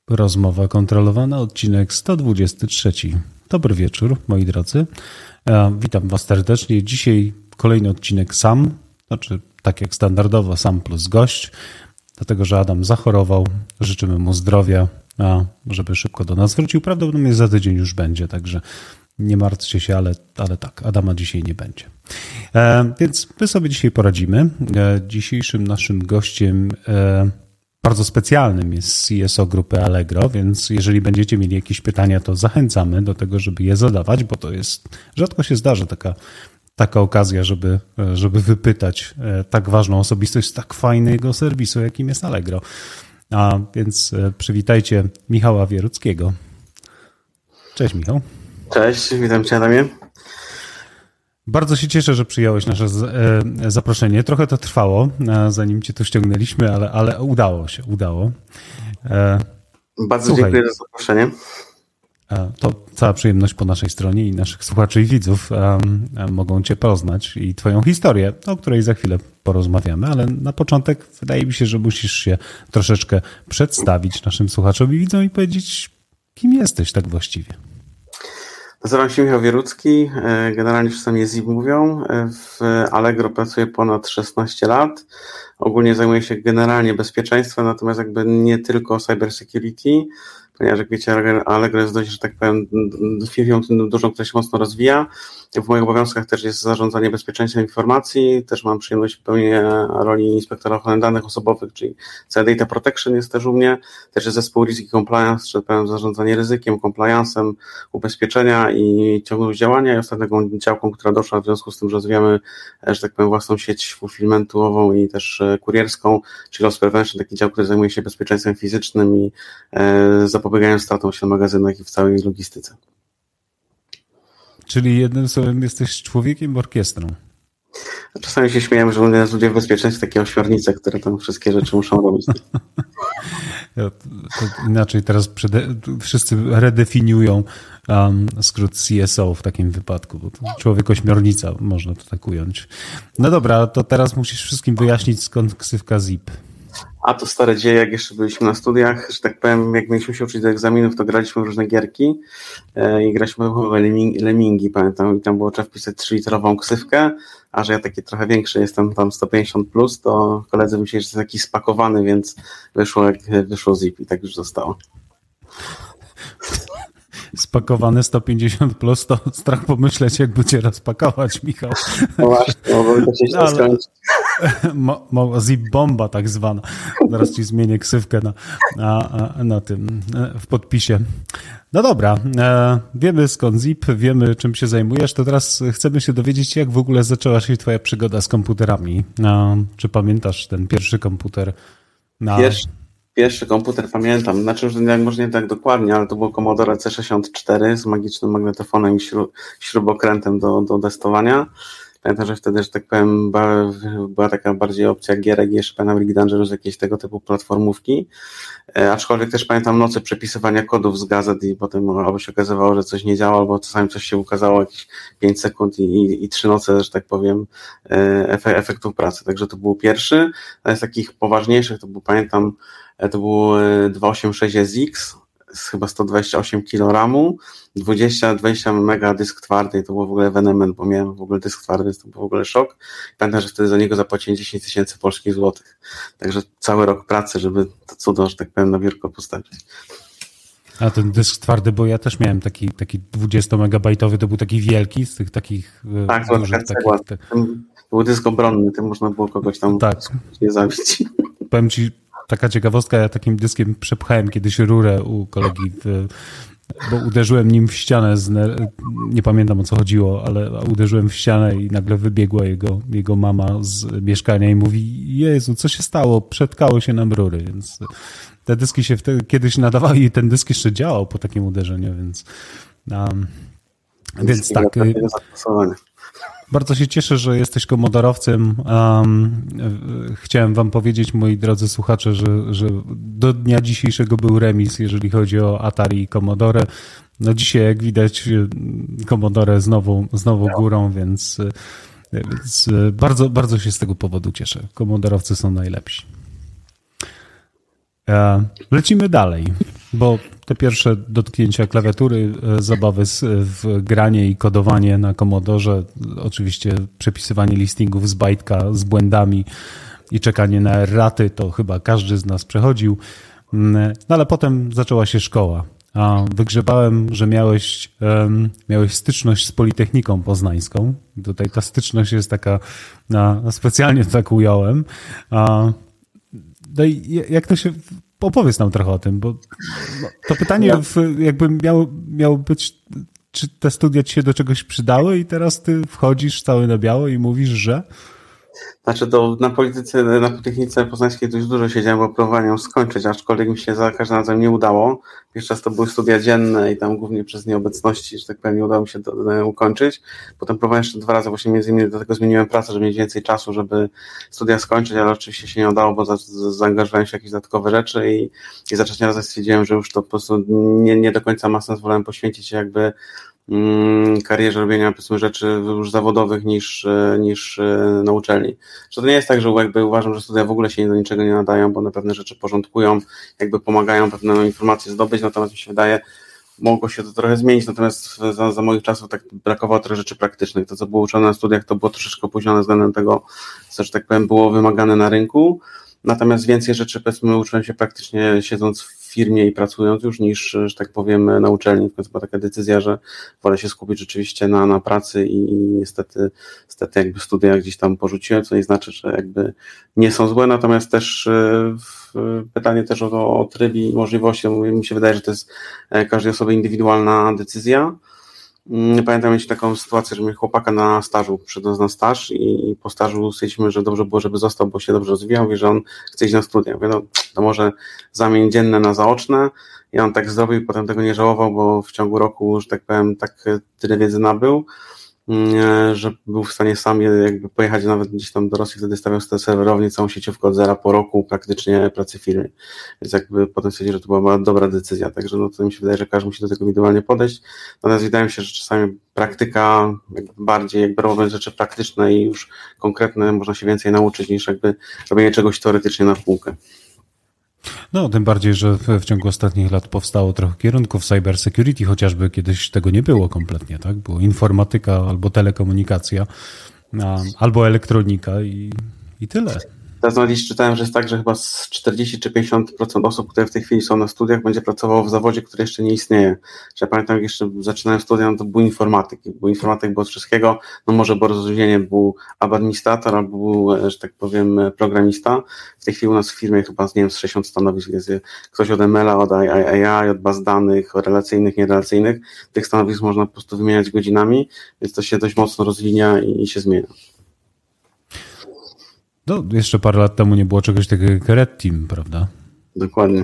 Rozmowa kontrolowana, odcinek 123. Dobry wieczór, moi drodzy. Witam Was serdecznie. Dzisiaj kolejny odcinek sam, znaczy tak jak standardowo sam plus gość, dlatego że Adam zachorował. Życzymy mu zdrowia, żeby szybko do nas wrócił. Prawdopodobnie za tydzień już będzie, także nie martwcie się, ale tak, Adama dzisiaj nie będzie. Więc my sobie dzisiaj poradzimy. Dzisiejszym naszym gościem bardzo specjalnym jest CSO grupy Allegro, więc jeżeli będziecie mieli jakieś pytania, to zachęcamy do tego, żeby je zadawać, bo to jest, rzadko się zdarzy taka okazja, żeby wypytać tak ważną osobistość z tak fajnego serwisu, jakim jest Allegro. A więc przywitajcie Michała Wieruckiego. Cześć, Michał. Cześć, witam Cię, Adamie. Bardzo się cieszę, że przyjąłeś nasze zaproszenie. Trochę to trwało, zanim Cię tu ściągnęliśmy, ale udało. Bardzo dziękuję za zaproszenie. To cała przyjemność po naszej stronie i naszych słuchaczy i widzów mogą Cię poznać i Twoją historię, o której za chwilę porozmawiamy, ale na początek wydaje mi się, że musisz się troszeczkę przedstawić naszym słuchaczom i widzom i powiedzieć, kim jesteś tak właściwie. Nazywam się Michał Wierucki, generalnie wszyscy mnie ZIP mówią. W Allegro pracuję ponad 16 lat. Ogólnie zajmuję się generalnie bezpieczeństwem, natomiast jakby nie tylko cybersecurity, ponieważ jak wiecie, Allegro jest dość, że tak powiem, firmą dużą, która się mocno rozwija. W moich obowiązkach też jest zarządzanie bezpieczeństwem informacji, też mam przyjemność pełnienia roli inspektora ochrony danych osobowych, czyli cała data protection jest też u mnie, też jest zespół risk i compliance, czyli powiem zarządzanie ryzykiem, compliance'em, ubezpieczenia i ciągłość działania i ostatnią działką, która doszła w związku z tym, że rozwijamy, że tak powiem, własną sieć fulfillmentową i też kurierską, czyli loss prevention, taki dział, który zajmuje się bezpieczeństwem fizycznym i zapobiegają stratom się w magazynach i w całej logistyce. Czyli jednym słowem jesteś człowiekiem orkiestrą. Czasami się śmiejemy, że ludzie w bezpieczeństwie takie ośmiornice, które tam wszystkie rzeczy muszą robić. To inaczej teraz wszyscy redefiniują skrót CSO w takim wypadku, bo to człowiek ośmiornica, można to tak ująć. No dobra, to teraz musisz wszystkim wyjaśnić, skąd ksywka ZIP. A to stare dzieje, jak jeszcze byliśmy na studiach, że tak powiem, jak mieliśmy się uczyć do egzaminów, to graliśmy w różne gierki i graliśmy w Lemmingi, pamiętam, i tam było trzeba wpisać 3-literową ksywkę, a że ja taki trochę większy jestem, tam 150 plus, to koledzy myśleli, że jest taki spakowany, więc wyszło ZIP i tak już zostało. Spakowany 150 plus, to strach pomyśleć, jak będzie rozpakować, Michał. No właśnie, mogłoby to się skończyć. Zip bomba tak zwana. Zaraz ci zmienię ksywkę na tym, w podpisie. No dobra, wiemy skąd ZIP, wiemy czym się zajmujesz, to teraz chcemy się dowiedzieć, jak w ogóle zaczęła się twoja przygoda z komputerami. Czy pamiętasz ten pierwszy komputer? Pierwszy komputer pamiętam, znaczy może nie tak dokładnie, ale to był Commodore C64 z magicznym magnetofonem i śrubokrętem do testowania. Pamiętam, że wtedy, że tak powiem, była taka bardziej opcja gierek, jeszcze pamiętam League Dangerous, jakieś tego typu platformówki, aczkolwiek też pamiętam noce przepisywania kodów z gazet i potem albo się okazywało, że coś nie działa, albo czasami coś się ukazało, jakieś 5 sekund i 3 noce, że tak powiem, efektów pracy. Także to był pierwszy, a z takich poważniejszych to był, pamiętam, to był 286SX, z chyba 128 kg RAMu, 20 mega dysk twardy i to był w ogóle ewenement, bo miałem w ogóle dysk twardy, to był w ogóle szok. Pamiętam, że wtedy za niego zapłaciłem 10 000 polskich złotych. Także cały rok pracy, żeby to cudo, że tak powiem, na biurko postawić. A ten dysk twardy, bo ja też miałem taki 20-megabajtowy, to był taki wielki, z tych takich tak, dużych. To był dysk obronny, tym można było kogoś tam nie zabić. Powiem ci, taka ciekawostka, ja takim dyskiem przepchałem kiedyś rurę u kolegi, bo uderzyłem nim w ścianę, nie pamiętam o co chodziło, ale uderzyłem w ścianę i nagle wybiegła jego mama z mieszkania i mówi: Jezu, co się stało? Przetkały się nam rury, więc te dyski się wtedy kiedyś nadawały i ten dysk jeszcze działał po takim uderzeniu, więc tak. Bardzo się cieszę, że jesteś komodorowcem. Chciałem wam powiedzieć, moi drodzy słuchacze, że do dnia dzisiejszego był remis, jeżeli chodzi o Atari i Commodore. No dzisiaj, jak widać, Commodore znowu górą, więc bardzo, bardzo się z tego powodu cieszę. Commodorowcy są najlepsi. Lecimy dalej. Bo te pierwsze dotknięcia klawiatury, zabawy w granie i kodowanie na Commodorze, oczywiście przepisywanie listingów z bajtka z błędami i czekanie na erraty, to chyba każdy z nas przechodził. No ale potem zaczęła się szkoła. A wygrzebałem, że miałeś styczność z Politechniką Poznańską. Tutaj ta styczność jest taka, specjalnie to tak ująłem. No i jak to się... Opowiedz nam trochę o tym, bo to pytanie jakby miało być, czy te studia ci się do czegoś przydały i teraz ty wchodzisz cały na biało i mówisz, że... Znaczy na Politechnice Poznańskiej dość dużo siedziałem, bo próbowałem ją skończyć, aczkolwiek mi się za każdym razem nie udało. Pierwszy raz to były studia dzienne i tam głównie przez nieobecności, że tak powiem, nie udało mi się ukończyć. Potem próbowałem jeszcze 2 razy, właśnie między innymi do tego zmieniłem pracę, żeby mieć więcej czasu, żeby studia skończyć, ale oczywiście się nie udało, bo zaangażowałem się w jakieś dodatkowe rzeczy i za czas razem stwierdziłem, że już to po prostu nie do końca ma sens, wolałem poświęcić się jakby karierze robienia, powiedzmy, rzeczy już zawodowych niż na uczelni. Że to nie jest tak, że jakby uważam, że studia w ogóle się do niczego nie nadają, bo one pewne rzeczy porządkują, jakby pomagają pewne informacje zdobyć, natomiast mi się wydaje, mogło się to trochę zmienić, natomiast za moich czasów tak brakowało trochę rzeczy praktycznych. To, co było uczone na studiach, to było troszeczkę opóźnione względem tego, co, że tak powiem, było wymagane na rynku, natomiast więcej rzeczy, powiedzmy, uczyłem się praktycznie siedząc w firmie i pracując już niż, że tak powiem, na uczelni. W końcu była taka decyzja, że wolę się skupić rzeczywiście na pracy i niestety jakby studia gdzieś tam porzuciłem, co nie znaczy, że jakby nie są złe, natomiast też pytanie też o tryb i możliwości. Mi się wydaje, że to jest każdej osoby indywidualna decyzja. Pamiętam mieć taką sytuację, że mnie chłopaka na stażu przyszedł na staż i po stażu stwierdziliśmy, że dobrze było, żeby został, bo się dobrze rozwijał, mówi, że on chce iść na studia. Mówię, no to może zamień dzienne na zaoczne. I on tak zrobił, potem tego nie żałował, bo w ciągu roku, że tak powiem, tak tyle wiedzy nabył, że był w stanie sam jakby pojechać nawet gdzieś tam do Rosji, wtedy stawiał serwerownię, całą sieciówkę od zera po roku praktycznie pracy w firmie. Więc jakby potem stwierdził, że to była dobra decyzja. Także no to mi się wydaje, że każdy musi do tego indywidualnie podejść. Natomiast wydaje mi się, że czasami praktyka, jakby bardziej jakby robiąc rzeczy praktyczne i już konkretne, można się więcej nauczyć niż jakby robienie czegoś teoretycznie na półkę. No, tym bardziej, że w ciągu ostatnich lat powstało trochę kierunków cybersecurity, chociażby kiedyś tego nie było kompletnie, tak? Było informatyka albo telekomunikacja, albo elektronika i tyle. Teraz nawet dziś czytałem, że jest tak, że chyba z 40 czy 50% osób, które w tej chwili są na studiach, będzie pracowało w zawodzie, który jeszcze nie istnieje. Że ja pamiętam, jak jeszcze zaczynałem studia, no to był informatyk. Był informatyk, było od wszystkiego, no może było rozróżnienie, był administrator albo był, że tak powiem, programista. W tej chwili u nas w firmie chyba, nie wiem, z 60 stanowisk jest ktoś od ML-a, od AI, od baz danych, relacyjnych, nierelacyjnych. Tych stanowisk można po prostu wymieniać godzinami, więc to się dość mocno rozwinia i się zmienia. No, jeszcze parę lat temu nie było czegoś takiego jak Red Team, prawda? Dokładnie.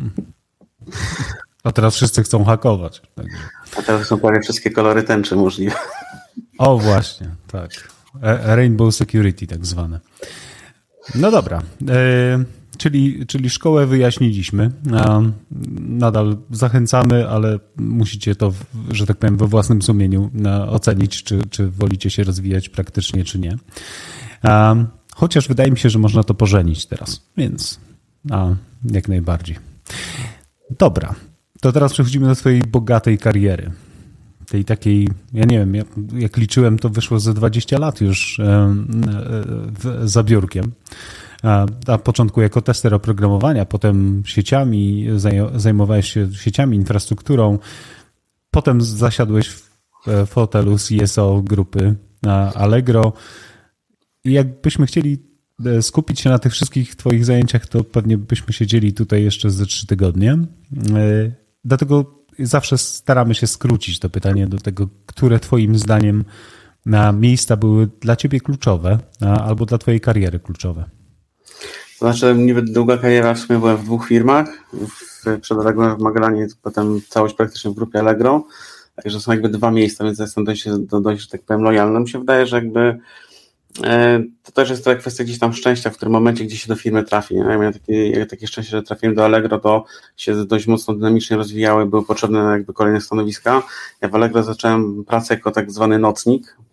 A teraz wszyscy chcą hakować. Także. A teraz są prawie wszystkie kolory tęczy możliwe. O, właśnie, tak. Rainbow Security tak zwane. No dobra. Czyli szkołę wyjaśniliśmy. Nadal zachęcamy, ale musicie to, że tak powiem, we własnym sumieniu ocenić, czy wolicie się rozwijać praktycznie, czy nie. Chociaż wydaje mi się, że można to pożenić teraz, więc jak najbardziej. Dobra, to teraz przechodzimy do twojej bogatej kariery. Tej takiej, ja nie wiem, jak liczyłem, to wyszło ze 20 lat już za biurkiem. Na początku jako tester oprogramowania, potem sieciami, zajmowałeś się sieciami, infrastrukturą, potem zasiadłeś w fotelu CSO grupy Allegro. I jakbyśmy chcieli skupić się na tych wszystkich twoich zajęciach, to pewnie byśmy siedzieli tutaj jeszcze ze 3 tygodnie. Dlatego zawsze staramy się skrócić to pytanie do tego, które twoim zdaniem miejsca były dla ciebie kluczowe albo dla twojej kariery kluczowe. To znaczy, niby długa kariera, w sumie byłem w 2 firmach, przed Allegro w Magellanie, potem całość praktycznie w grupie Allegro, także są jakby 2 miejsca, więc jestem dość, że tak powiem, lojalny. Mi się wydaje, że jakby to też jest to kwestia gdzieś tam szczęścia, w którym momencie gdzieś się do firmy trafi. Ja miałem takie szczęście, że trafiłem do Allegro, to się dość mocno dynamicznie rozwijały, były potrzebne jakby kolejne stanowiska. Ja w Allegro zacząłem pracę jako tak zwany nocnik,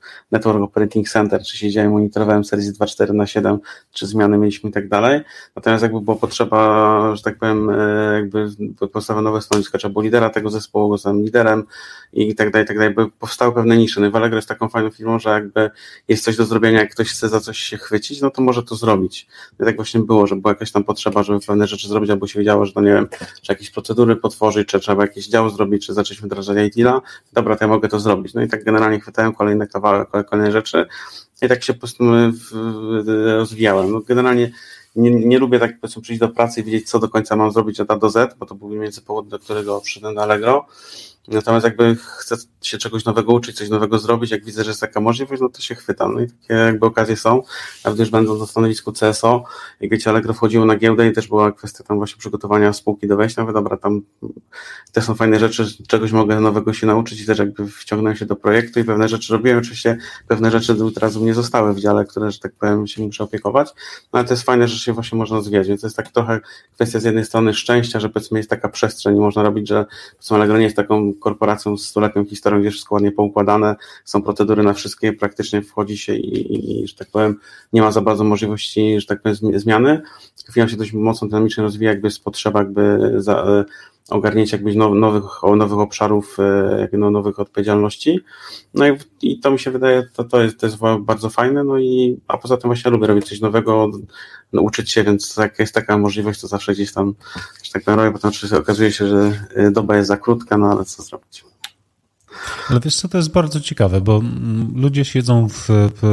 Network Operating Center, czy siedziałem, monitorowałem Service 2.4/7, czy zmiany mieliśmy i tak dalej. Natomiast jakby była potrzeba, że tak powiem, jakby postawić nowe stanowisko, trzeba było lidera tego zespołu, zostałem liderem i tak dalej, by powstały pewne nisze. No i Allegro jest taką fajną firmą, że jakby jest coś do zrobienia, jak ktoś chce za coś się chwycić, no to może to zrobić. I tak właśnie było, że była jakaś tam potrzeba, żeby pewne rzeczy zrobić, albo się wiedziało, że to nie wiem, czy jakieś procedury potworzyć, czy trzeba jakieś działo zrobić, czy zacząć wdrażać IT-la. Dobra, to ja mogę to zrobić. No i tak generalnie chwytałem kolejne kawałek, kolejne rzeczy i tak się po prostu rozwijałem. No generalnie nie lubię tak powiedzmy przyjść do pracy i wiedzieć, co do końca mam zrobić od A do Z, bo to był mniej więcej powód, do którego przyszedłem do Allegro. Natomiast jakby chcę się czegoś nowego uczyć, coś nowego zrobić, jak widzę, że jest taka możliwość, no to się chwytam. No i takie jakby okazje są, nawet już będąc na stanowisku CSO, jak wiecie, Allegro wchodziło na giełdę i też była kwestia tam właśnie przygotowania spółki do wejścia, mówię, dobra, tam też są fajne rzeczy, czegoś mogę nowego się nauczyć i też jakby wciągnąłem się do projektu i pewne rzeczy robiłem, oczywiście pewne rzeczy teraz u mnie zostały w dziale, które, że tak powiem, się muszę opiekować, no ale to jest fajne, że się właśnie można rozwijać, więc to jest tak trochę kwestia z jednej strony szczęścia, że powiedzmy jest taka przestrzeń i można robić, że powiedzmy Allegro nie jest taką korporacją z stuletnią historią, gdzie wszystko ładnie poukładane, są procedury na wszystkie, praktycznie wchodzi się i że tak powiem, nie ma za bardzo możliwości, że tak powiem, zmiany. Firma się dość mocno dynamicznie rozwija, jakby jest potrzeba jakby ogarnięcia jakbyś nowych obszarów, nowych odpowiedzialności. No i to mi się wydaje, to jest bardzo fajne, no i a poza tym właśnie lubię robić coś nowego, uczyć się, więc jak jest taka możliwość, to zawsze gdzieś tam, że tak powiem, robię, potem oczywiście okazuje się, że doba jest za krótka, no ale co zrobić. Ale wiesz co, to jest bardzo ciekawe, bo ludzie siedzą w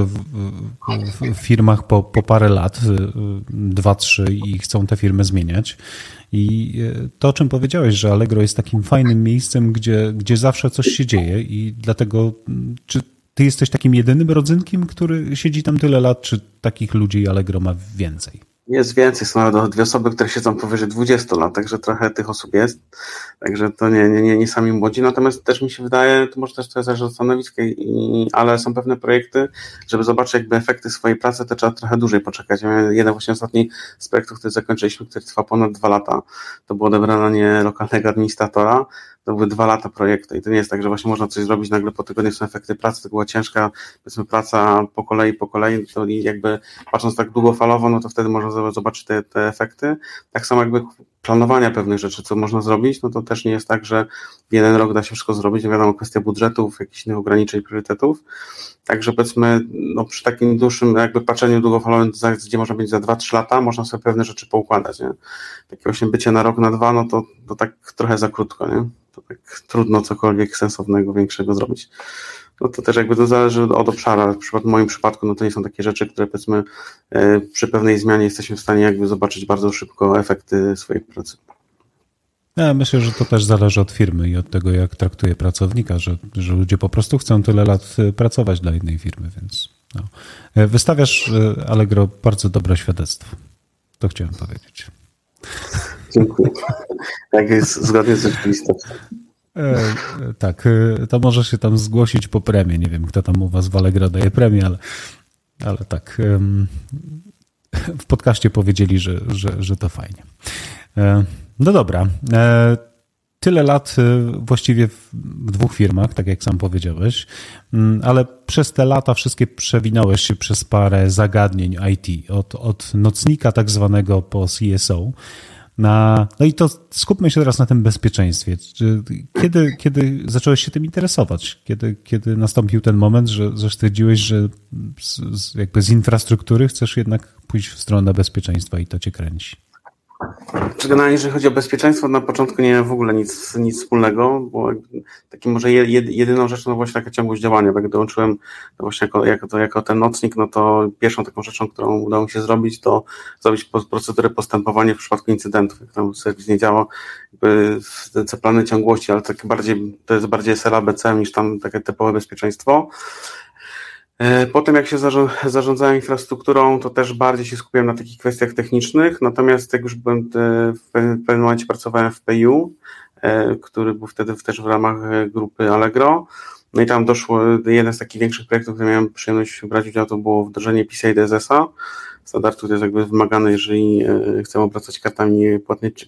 firmach po parę lat, 2-3 i chcą te firmy zmieniać. I to, o czym powiedziałeś, że Allegro jest takim fajnym miejscem, gdzie zawsze coś się dzieje i dlatego, czy ty jesteś takim jedynym rodzynkiem, który siedzi tam tyle lat, czy takich ludzi Allegro ma więcej? Jest więcej, są nawet 2 osoby, które siedzą powyżej 20 lat, także trochę tych osób jest, także to nie sami młodzi, natomiast też mi się wydaje, to może też to zależy od stanowiska, ale są pewne projekty, żeby zobaczyć jakby efekty swojej pracy, to trzeba trochę dłużej poczekać. Ja miałem jeden właśnie ostatni z projektów, który zakończyliśmy, który trwał ponad 2 lata, to było odebranie lokalnego administratora, to były 2 lata projektu i to nie jest tak, że właśnie można coś zrobić, nagle po tygodniu są efekty pracy, to była ciężka, powiedzmy, praca po kolei, to i jakby patrząc tak długofalowo, no to wtedy można zobaczyć te efekty. Tak samo jakby planowania pewnych rzeczy, co można zrobić, no to też nie jest tak, że w jeden rok da się wszystko zrobić, no wiadomo, kwestia budżetów, jakichś innych ograniczeń, priorytetów. Także powiedzmy, no przy takim dłuższym jakby patrzeniu długofalowym, gdzie można być za 2-3 lata, można sobie pewne rzeczy poukładać, nie? Takie właśnie bycie na rok, na 2, no to tak trochę za krótko, nie? To tak trudno cokolwiek sensownego, większego zrobić. No to też jakby to zależy od obszaru. W moim przypadku no to nie są takie rzeczy, które powiedzmy przy pewnej zmianie jesteśmy w stanie jakby zobaczyć bardzo szybko efekty swojej pracy. Ja myślę, że to też zależy od firmy i od tego, jak traktuje pracownika, że ludzie po prostu chcą tyle lat pracować dla jednej firmy, więc no. Wystawiasz Allegro bardzo dobre świadectwo. To chciałem powiedzieć. Dziękuję. Tak jest, zgodnie z rzeczywistością. Tak, to możesz się tam zgłosić po premię. Nie wiem, kto tam u was w Allegro daje premię, ale tak. W podcaście powiedzieli, że to fajnie. No dobra. Tyle lat właściwie w 2 firmach, tak jak sam powiedziałeś, ale przez te lata wszystkie przewinąłeś się przez parę zagadnień IT, od nocnika tak zwanego po CSO. No i to skupmy się teraz na tym bezpieczeństwie. Kiedy zacząłeś się tym interesować? Kiedy nastąpił ten moment, że stwierdziłeś, że jakby z infrastruktury chcesz jednak pójść w stronę bezpieczeństwa i to cię kręci? Czy generalnie, jeżeli chodzi o bezpieczeństwo, na początku nie miałem w ogóle nic wspólnego, bo takim może jedyną rzeczą to właśnie taka ciągłość działania, bo jak dołączyłem to właśnie jako ten nocnik, no to pierwszą taką rzeczą, którą udało mi się zrobić, to zrobić procedurę postępowania w przypadku incydentów, jak tam serwis nie działa, jakby te plany ciągłości, ale takie bardziej, to jest bardziej SLA, BCM niż tam takie typowe bezpieczeństwo. Potem jak się zarządzałem infrastrukturą, to też bardziej się skupiłem na takich kwestiach technicznych, natomiast jak już byłem w pewnym momencie pracowałem w PayU, który był wtedy też w ramach grupy Allegro, no i tam doszło, jeden z takich większych projektów, gdzie miałem przyjemność brać udział, to było wdrożenie PCI DSS-a, standardu, który jest jakby wymagany, jeżeli chcemy obracać kartami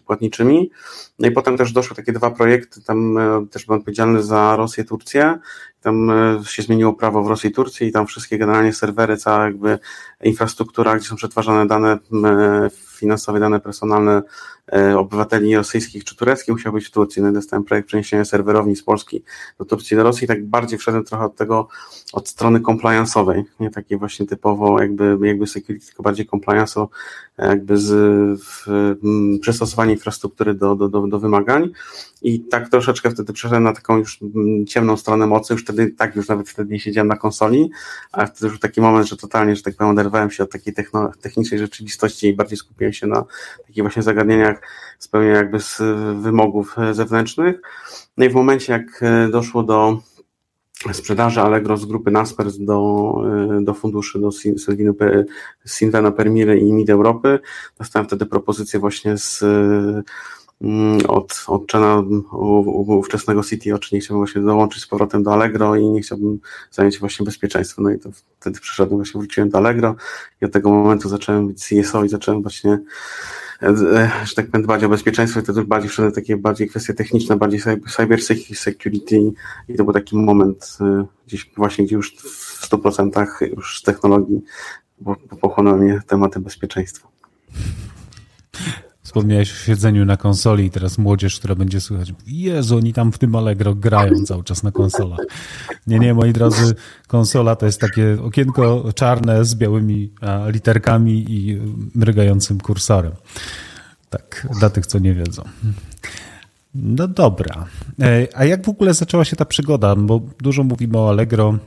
płatniczymi. No i potem też doszły takie 2 projekty, tam też byłem odpowiedzialny za Rosję, Turcję Tam się zmieniło prawo w Rosji i Turcji i tam wszystkie generalnie serwery, cała jakby infrastruktura, gdzie są przetwarzane dane finansowe, dane personalne obywateli rosyjskich czy tureckich musiał być w Turcji. No i dostałem projekt przeniesienia serwerowni z Polski do Turcji, do Rosji. Tak bardziej wszedłem trochę od strony compliance'owej, nie takiej właśnie typowo jakby security, tylko bardziej compliance'o, jakby przystosowanie infrastruktury do wymagań. I tak troszeczkę wtedy przeszedłem na taką już ciemną stronę mocy, już nawet wtedy nie siedziałem na konsoli, ale wtedy już taki moment, że totalnie, że tak powiem, oderwałem się od takiej technicznej rzeczywistości i bardziej skupiłem się na takich właśnie zagadnieniach spełnienia jakby z wymogów zewnętrznych. No i w momencie, jak doszło do sprzedaży Allegro z grupy Naspers do funduszy, do Sinvena, Permiry i Mid Europy, dostałem wtedy propozycję właśnie od Chena, ówczesnego CTO, czy nie chciałbym właśnie dołączyć z powrotem do Allegro i nie chciałbym zająć się właśnie bezpieczeństwem. No i to wtedy przyszedłem, właśnie wróciłem do Allegro i od tego momentu zacząłem być CSO i zacząłem właśnie, że tak powiem, dbać o bezpieczeństwo i to już bardziej wszedłem takie bardziej kwestie techniczne, bardziej cyber security i to był taki moment gdzieś właśnie, gdzie już w 100% już z technologii pochłonęły mnie tematy bezpieczeństwa. Wspomniałeś o siedzeniu na konsoli i teraz młodzież, która będzie słychać, Jezu, oni tam w tym Allegro grają cały czas na konsolach. Nie, moi drodzy, konsola to jest takie okienko czarne z białymi literkami i mrygającym kursorem. Tak, dla tych, co nie wiedzą. No dobra. A jak w ogóle zaczęła się ta przygoda? Bo dużo mówimy o Allegro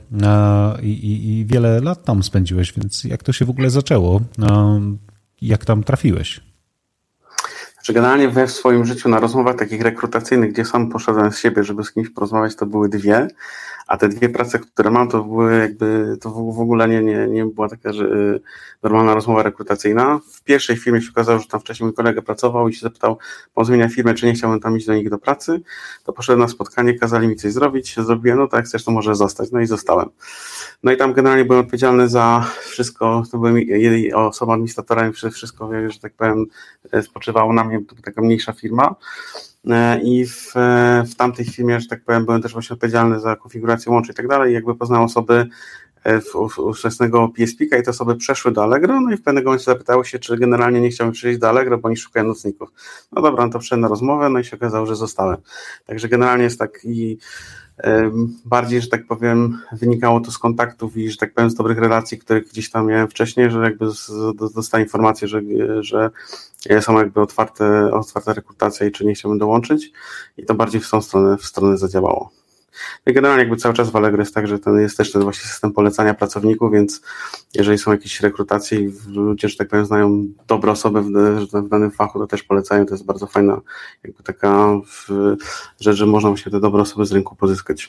i wiele lat tam spędziłeś, więc jak to się w ogóle zaczęło? Jak tam trafiłeś? Znaczy generalnie we swoim życiu na rozmowach takich rekrutacyjnych, gdzie sam poszedłem z siebie, żeby z kimś porozmawiać, to były dwie, a te dwie prace, które mam, to były jakby, to w ogóle nie była taka, że normalna rozmowa rekrutacyjna. W pierwszej firmie się okazało, że tam wcześniej mój kolega pracował i się zapytał, po zmienia firmę, czy nie chciałbym tam iść do nich do pracy, to poszedłem na spotkanie, kazali mi coś zrobić, zrobiłem, no tak, jak chcesz, to może zostać, no i zostałem. No i tam generalnie byłem odpowiedzialny za wszystko, to byłem osobą administratorem, wszystko, że tak powiem, spoczywało na mnie, to była taka mniejsza firma i w tamtej firmie, że tak powiem, byłem też właśnie odpowiedzialny za konfigurację łączy i tak dalej, jakby poznałem osoby ówczesnego PSP-ka i te osoby przeszły do Allegro, no i w pewnym momencie zapytały się, czy generalnie nie chciałem przyjść do Allegro, bo oni szukają nocników. No dobra, no to przyszedłem na rozmowę, no i się okazało, że zostałem. Także generalnie jest tak i bardziej, że tak powiem, wynikało to z kontaktów i, że tak powiem, z dobrych relacji, które gdzieś tam miałem wcześniej, że jakby dostałem informację, że są jakby otwarta rekrutacja i czy nie chciałbym dołączyć i to bardziej w tą stronę zadziałało. No i generalnie jakby cały czas w Allegro jest tak, że ten jest też ten właśnie system polecania pracowników, więc jeżeli są jakieś rekrutacje i ludzie, że tak powiem, znają dobre osoby w danym fachu, to też polecają, to jest bardzo fajna jakby taka rzecz, że można właśnie te dobre osoby z rynku pozyskać.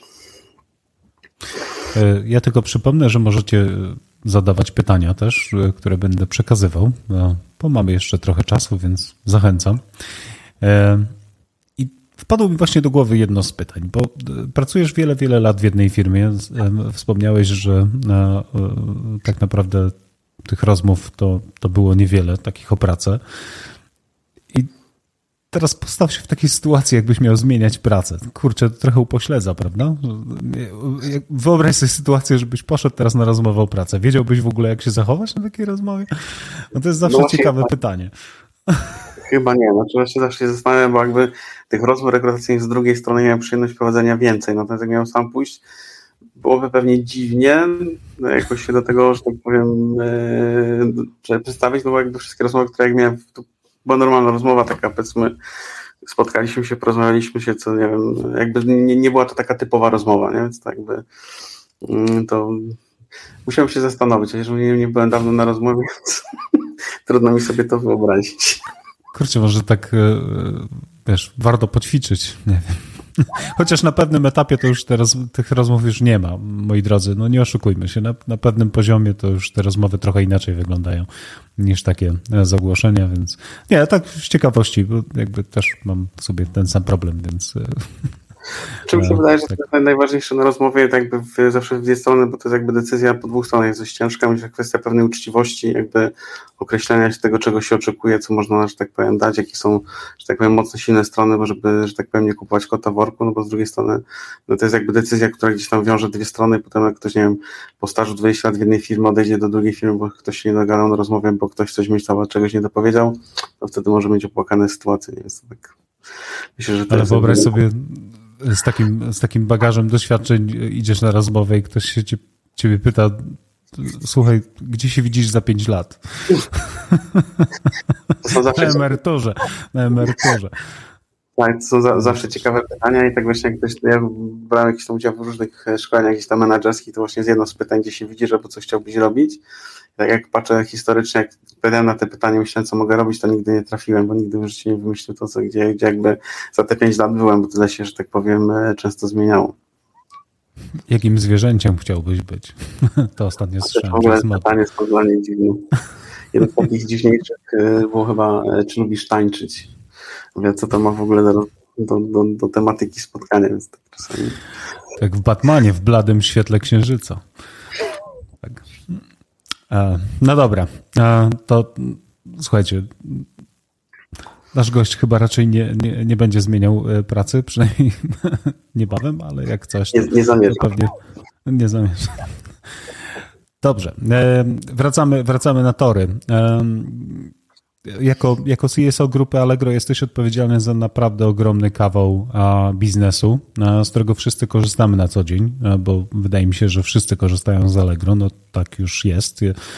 Ja tylko przypomnę, że możecie zadawać pytania też, które będę przekazywał, bo mamy jeszcze trochę czasu, więc zachęcam. Wpadło mi właśnie do głowy jedno z pytań, bo pracujesz wiele lat w jednej firmie. Wspomniałeś, że tak naprawdę tych rozmów to było niewiele, takich o pracę. I teraz postaw się w takiej sytuacji, jakbyś miał zmieniać pracę. Kurczę, to trochę upośledza, prawda? Wyobraź sobie sytuację, żebyś poszedł teraz na rozmowę o pracę. Wiedziałbyś w ogóle, jak się zachować na takiej rozmowie? No to jest zawsze ciekawe pytanie. Chyba nie, znaczy ja się zawsze zastanawiam, bo jakby tych rozmów rekrutacyjnych z drugiej strony miałem przyjemność prowadzenia więcej, natomiast jak miałem sam pójść, byłoby pewnie dziwnie jakoś się do tego, że tak powiem, przedstawić, no bo jakby wszystkie rozmowy, które jak miałem, to była normalna rozmowa taka, powiedzmy, spotkaliśmy się, porozmawialiśmy się, co nie wiem, jakby nie była to taka typowa rozmowa, nie? Więc tak jakby to musiałem się zastanowić, chociaż nie byłem dawno na rozmowie, więc trudno mi sobie to wyobrazić. Kurczę, może tak, wiesz, warto poćwiczyć, nie wiem. Chociaż na pewnym etapie to już teraz tych rozmów już nie ma, moi drodzy. No nie oszukujmy się, na pewnym poziomie to już te rozmowy trochę inaczej wyglądają niż takie zagłoszenia, więc nie, tak z ciekawości, bo jakby też mam sobie ten sam problem, więc Czy mi się wydaje, że to jest najważniejsze na rozmowie, jakby zawsze w dwie strony, bo to jest jakby decyzja po dwóch stronach jest dość ciężka, myślę, że kwestia pewnej uczciwości, jakby określenia się tego, czego się oczekuje, co można, że tak powiem, dać, jakie są, że tak powiem, mocno silne strony, bo żeby, że tak powiem, nie kupować kota w worku, no bo z drugiej strony, no to jest jakby decyzja, która gdzieś tam wiąże dwie strony, i potem jak ktoś, nie wiem, po stażu 20 lat w jednej firmie odejdzie do drugiej firmy, bo ktoś się nie dogadał na rozmowie, bo ktoś coś myślał, a czegoś nie dopowiedział, to wtedy może mieć opłakane sytuacje, nie? Więc to tak, myślę, że to ale wyobraź jakby... sobie, z takim bagażem doświadczeń idziesz na rozmowę i ktoś się ciebie pyta, słuchaj, gdzie się widzisz za 5 lat? To są zawsze... Na emeryturze. Tak, to są zawsze ciekawe pytania i tak właśnie jak ktoś, ja brałem jakiś tam udział w różnych szkoleniach gdzieś tam menedżerskich, to właśnie jest jedno z pytań, gdzie się widzisz, albo co chciałbyś robić. Tak jak patrzę historycznie, jak odpowiadałem na te pytania, myślałem, co mogę robić, to nigdy nie trafiłem, bo nigdy w życiu nie wymyślił to, gdzie jakby za te 5 lat byłem, bo tyle się, że tak powiem, często zmieniało. Jakim zwierzęciem chciałbyś być? To ostatnio słyszałem. W ogóle pytanie jest dla mnie dziwne. Jeden z takich dziwniejszych było chyba, czy lubisz tańczyć? Mówię, co to ma w ogóle do tematyki spotkania, więc tak czasami... Jak w Batmanie, w bladym świetle księżyca. Tak. No dobra, to słuchajcie, nasz gość chyba raczej nie będzie zmieniał pracy, przynajmniej niebawem, ale jak coś, nie zamierzam. Pewnie nie zamierzam. Dobrze, wracamy na tory. Jako CSO grupy Allegro jesteś odpowiedzialny za naprawdę ogromny kawał biznesu, z którego wszyscy korzystamy na co dzień, bo wydaje mi się, że wszyscy korzystają z Allegro, no tak już jest.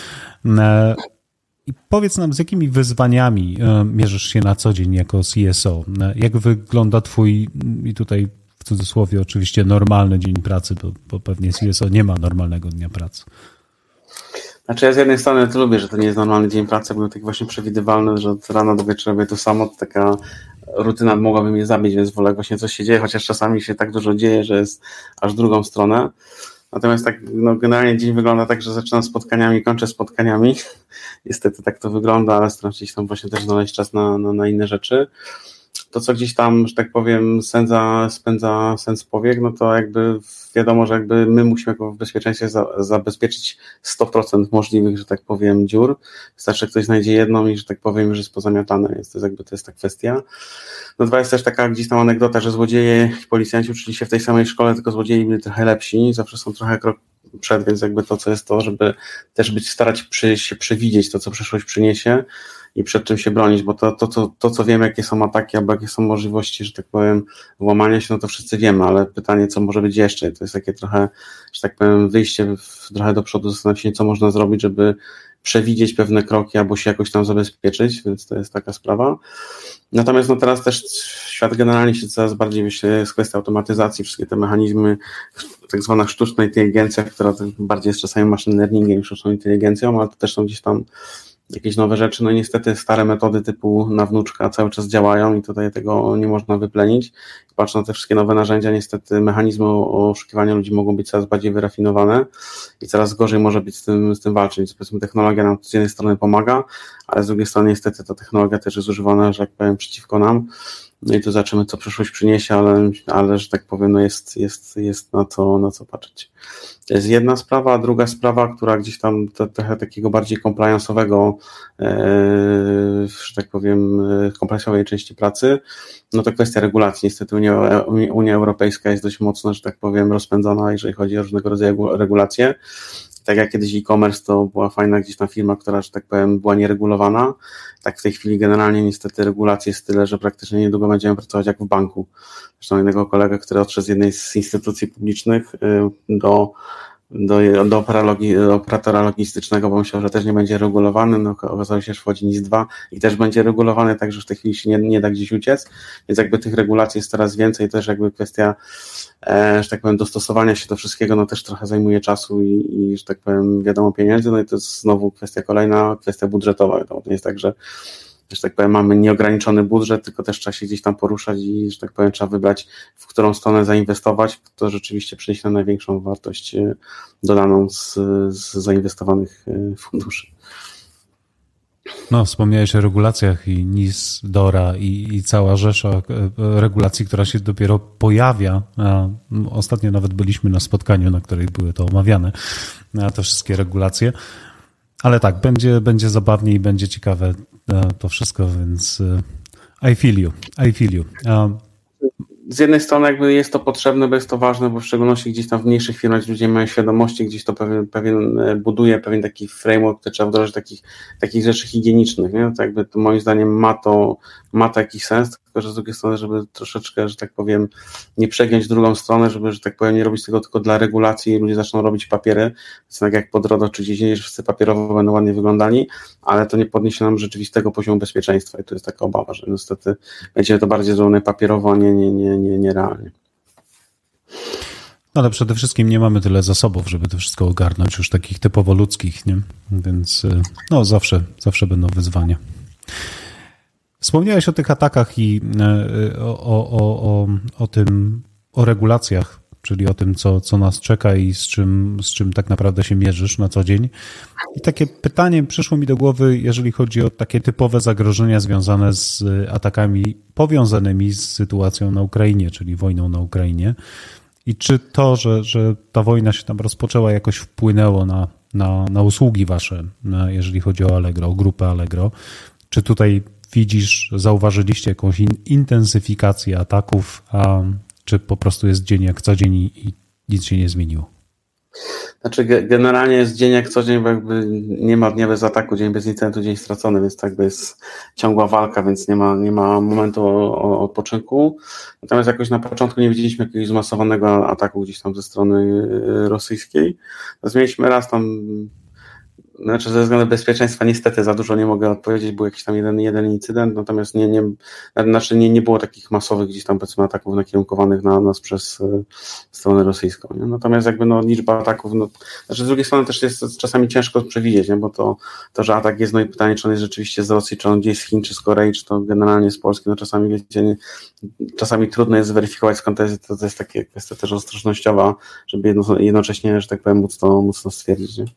I powiedz nam, z jakimi wyzwaniami mierzysz się na co dzień jako CSO? Jak wygląda twój, i tutaj w cudzysłowie oczywiście, normalny dzień pracy, bo pewnie CSO nie ma normalnego dnia pracy. Znaczy ja z jednej strony to lubię, że to nie jest normalny dzień pracy, był taki właśnie przewidywalny, że od rana do wieczora robię to samo, to taka rutyna mogłaby mnie zabić, więc wolę właśnie coś się dzieje, chociaż czasami się tak dużo dzieje, że jest aż drugą stronę. Natomiast tak, no generalnie dzień wygląda tak, że zaczynam spotkaniami, kończę spotkaniami. Niestety tak to wygląda, ale staram się gdzieś tam właśnie też znaleźć czas na inne rzeczy. To, co gdzieś tam, że tak powiem, spędza sens powiek, no to jakby wiadomo, że jakby my musimy jako w bezpieczeństwie zabezpieczyć 100% możliwych, że tak powiem, dziur. Wystarczy, że ktoś znajdzie jedną i, że tak powiem, już jest pozamiatane, więc to jest ta kwestia. No dwa jest też taka gdzieś tam anegdota, że złodzieje i policjanci uczyli się w tej samej szkole, tylko złodzieje byli trochę lepsi, zawsze są trochę krok przed, więc jakby to, co jest to, żeby też starać się przewidzieć to, co przyszłość przyniesie i przed czym się bronić, bo to, co wiemy, jakie są ataki albo jakie są możliwości, że tak powiem, włamania się, no to wszyscy wiemy, ale pytanie, co może być jeszcze, to jest takie trochę, że tak powiem, wyjście trochę do przodu, zastanowić się, co można zrobić, żeby przewidzieć pewne kroki albo się jakoś tam zabezpieczyć, więc to jest taka sprawa. Natomiast no teraz też świat generalnie się coraz bardziej, myślę, jest kwestia automatyzacji, wszystkie te mechanizmy, tak zwana sztuczna inteligencja, która bardziej jest czasami machine learningiem niż sztuczną inteligencją, ale to też są gdzieś tam jakieś nowe rzeczy. No i niestety stare metody typu na wnuczka cały czas działają i tutaj tego nie można wyplenić. Patrząc na te wszystkie nowe narzędzia, niestety mechanizmy oszukiwania ludzi mogą być coraz bardziej wyrafinowane i coraz gorzej może być z tym walczyć. Więc powiedzmy, technologia nam z jednej strony pomaga, ale z drugiej strony niestety ta technologia też jest używana, że jak powiem, przeciwko nam. No i tu zobaczymy, co przyszłość przyniesie, ale że tak powiem, no jest na co patrzeć. To jest jedna sprawa, a druga sprawa, która gdzieś tam trochę takiego bardziej compliance'owego, że tak powiem, compliance'owej części pracy, no to kwestia regulacji. Niestety Unia Europejska jest dość mocno, że tak powiem, rozpędzona, jeżeli chodzi o różnego rodzaju regulacje. Tak jak kiedyś e-commerce to była fajna gdzieś tam firma, która, że tak powiem, była nieregulowana. Tak w tej chwili generalnie niestety regulacji jest tyle, że praktycznie niedługo będziemy pracować jak w banku. Zresztą jednego kolegę, który odszedł z jednej z instytucji publicznych do operatora logistycznego, bo myślał, że też nie będzie regulowany, no okazało się, że wchodzi NIS-2 i też będzie regulowany, także w tej chwili się nie da gdzieś uciec, więc jakby tych regulacji jest coraz więcej, też jakby kwestia, że tak powiem, dostosowania się do wszystkiego, no też trochę zajmuje czasu i że tak powiem, wiadomo, pieniędzy, no i to jest znowu kwestia kolejna, kwestia budżetowa, to nie jest tak, że tak powiem, mamy nieograniczony budżet, tylko też trzeba się gdzieś tam poruszać i, że tak powiem, trzeba wybrać, w którą stronę zainwestować, to rzeczywiście przyniesie nam największą wartość dodaną z zainwestowanych funduszy. No, wspomniałeś o regulacjach i NIS, DORA i cała rzesza regulacji, która się dopiero pojawia. Ostatnio nawet byliśmy na spotkaniu, na której były to omawiane, te wszystkie regulacje. Ale tak, będzie zabawnie i będzie ciekawe to wszystko, więc I feel you. Z jednej strony jakby jest to potrzebne, bo jest to ważne, bo w szczególności gdzieś tam w mniejszych firmach ludzie mają świadomości, gdzieś to buduje pewien taki framework, który trzeba wdrożyć takich rzeczy higienicznych, nie? To jakby to moim zdaniem ma to jakiś sens, tylko że z drugiej strony, żeby troszeczkę, że tak powiem, nie przegiąć drugą stronę, żeby, że tak powiem, nie robić tego tylko dla regulacji i ludzie zaczną robić papiery, więc tak jak pod RODO czy gdzieś indziej, że wszyscy papierowo będą ładnie wyglądali, ale to nie podniesie nam rzeczywistego poziomu bezpieczeństwa i tu jest taka obawa, że niestety będzie to bardziej zrobione papierowo, a nie realnie. Ale przede wszystkim nie mamy tyle zasobów, żeby to wszystko ogarnąć, już takich typowo ludzkich, nie? Więc no zawsze będą wyzwania. Wspomniałeś o tych atakach i o regulacjach, czyli o tym, co nas czeka i z czym tak naprawdę się mierzysz na co dzień. I takie pytanie przyszło mi do głowy, jeżeli chodzi o takie typowe zagrożenia związane z atakami powiązanymi z sytuacją na Ukrainie, czyli wojną na Ukrainie. I czy to, że ta wojna się tam rozpoczęła, jakoś wpłynęło na usługi wasze, jeżeli chodzi o Allegro, o grupę Allegro? Czy tutaj zauważyliście jakąś intensyfikację ataków, czy po prostu jest dzień jak co dzień i nic się nie zmieniło? Znaczy generalnie jest dzień jak co dzień, bo jakby nie ma dnia bez ataku, dzień bez incydentu, dzień stracony, więc tak jakby jest ciągła walka, więc nie ma momentu odpoczynku. Natomiast jakoś na początku nie widzieliśmy jakiegoś zmasowanego ataku gdzieś tam ze strony rosyjskiej. Mieliśmy raz tam, znaczy ze względu bezpieczeństwa niestety za dużo nie mogę odpowiedzieć, był jakiś tam jeden incydent, natomiast nie było takich masowych gdzieś tam powiedzmy ataków nakierunkowanych na nas przez stronę rosyjską. Nie? Natomiast jakby liczba ataków, z drugiej strony też jest czasami ciężko przewidzieć, nie? Bo to, że atak jest, i pytanie, czy on jest rzeczywiście z Rosji, czy on gdzieś z Chin, czy z Korei, czy to generalnie z Polski, czasami wiecie, czasami trudno jest zweryfikować, skąd to jest takie kwestia też ostrożnościowa, żeby jednocześnie, że tak powiem, móc to stwierdzić, nie?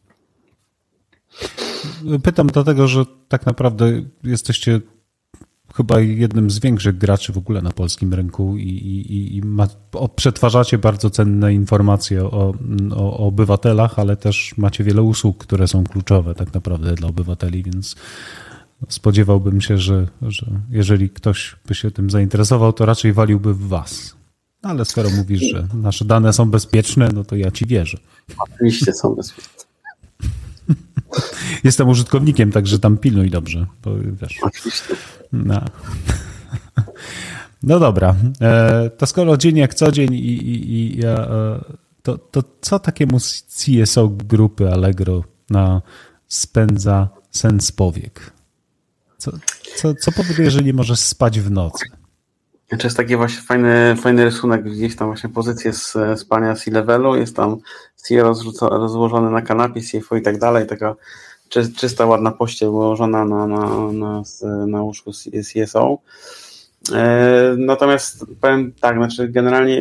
Pytam dlatego, że tak naprawdę jesteście chyba jednym z większych graczy w ogóle na polskim rynku i przetwarzacie bardzo cenne informacje o obywatelach, ale też macie wiele usług, które są kluczowe tak naprawdę dla obywateli, więc spodziewałbym się, że jeżeli ktoś by się tym zainteresował, to raczej waliłby w was. Ale skoro mówisz, że nasze dane są bezpieczne, no to ja ci wierzę. Oczywiście są bezpieczne. Jestem użytkownikiem, także tam pilnuj dobrze, bo wiesz. Oczywiście. No dobra, to skoro dzień jak co dzień to co takiemu CSO grupy Allegro spędza sen z powiek? Co powoduje, że nie możesz spać w nocy? Znaczy jest taki właśnie fajny rysunek, gdzieś tam właśnie pozycję z spania C-levelu, jest tam CEO rozłożony na kanapie, CFO i tak dalej, taka czysta, ładna pościel ułożona na łóżku CSO. Natomiast powiem tak, znaczy generalnie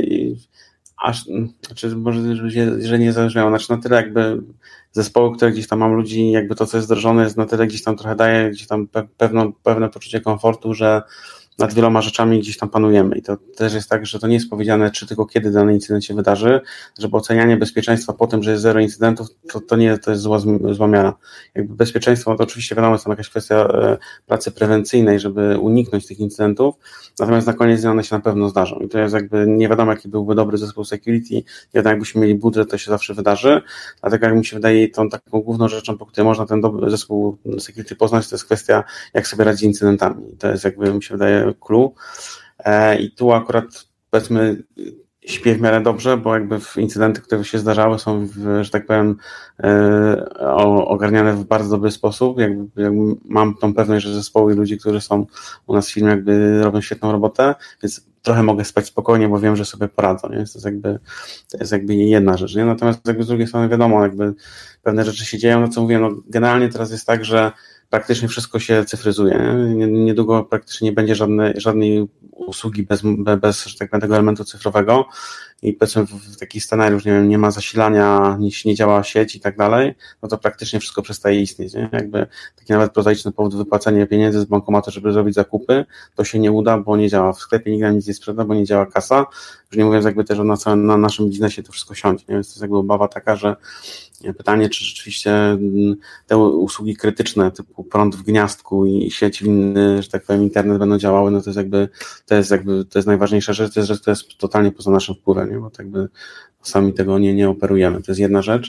może, że nie zabrzmiało, znaczy na tyle jakby zespołu, które gdzieś tam mam ludzi, jakby to, co jest wdrożone, jest na tyle gdzieś tam trochę daje gdzieś tam pewne poczucie komfortu, że nad wieloma rzeczami gdzieś tam panujemy i to też jest tak, że to nie jest powiedziane, czy tylko kiedy dany incydent się wydarzy, żeby ocenianie bezpieczeństwa po tym, że jest zero incydentów, to jest zła miara. Jakby bezpieczeństwo, to oczywiście wiadomo, jest tam jakaś kwestia pracy prewencyjnej, żeby uniknąć tych incydentów, natomiast na koniec dnia one się na pewno zdarzą i to jest jakby nie wiadomo, jaki byłby dobry zespół security, nie wiadomo, jakbyśmy mieli budżet, to się zawsze wydarzy, dlatego jak mi się wydaje, tą taką główną rzeczą, po której można ten zespół security poznać, to jest kwestia, jak sobie radzić z incydentami. To jest jakby mi się wydaje clue. I tu akurat powiedzmy śpię w miarę dobrze, bo jakby incydenty, które się zdarzały są, że tak powiem, ogarniane w bardzo dobry sposób. Jakby mam tą pewność, że zespoły i ludzi, którzy są u nas w firmie, jakby robią świetną robotę, więc trochę mogę spać spokojnie, bo wiem, że sobie poradzą, nie? To jest jakby jedna rzecz, nie? Natomiast jakby z drugiej strony wiadomo, jakby pewne rzeczy się dzieją, no co mówię, generalnie teraz jest tak, że praktycznie wszystko się cyfryzuje. Niedługo praktycznie nie będzie żadnej usługi bez że tak powiem, tego elementu cyfrowego, i powiedzmy w taki scenariusz, nie wiem, nie ma zasilania, nie działa sieć i tak dalej, no to praktycznie wszystko przestaje istnieć, nie? Jakby taki nawet prozaiczny powód wypłacenia pieniędzy z bankomatu, żeby zrobić zakupy, to się nie uda, bo nie działa. W sklepie nikt nic nie sprzeda, bo nie działa kasa, już nie mówiąc jakby też, że na naszym biznesie to wszystko siądzie, nie? Więc to jest jakby obawa taka, że pytanie, czy rzeczywiście te usługi krytyczne typu prąd w gniazdku i sieć winny, że tak powiem, internet będą działały, no to jest najważniejsza rzecz, że to jest totalnie poza naszym wpływem, nie? Bo to jakby sami tego nie operujemy. To jest jedna rzecz.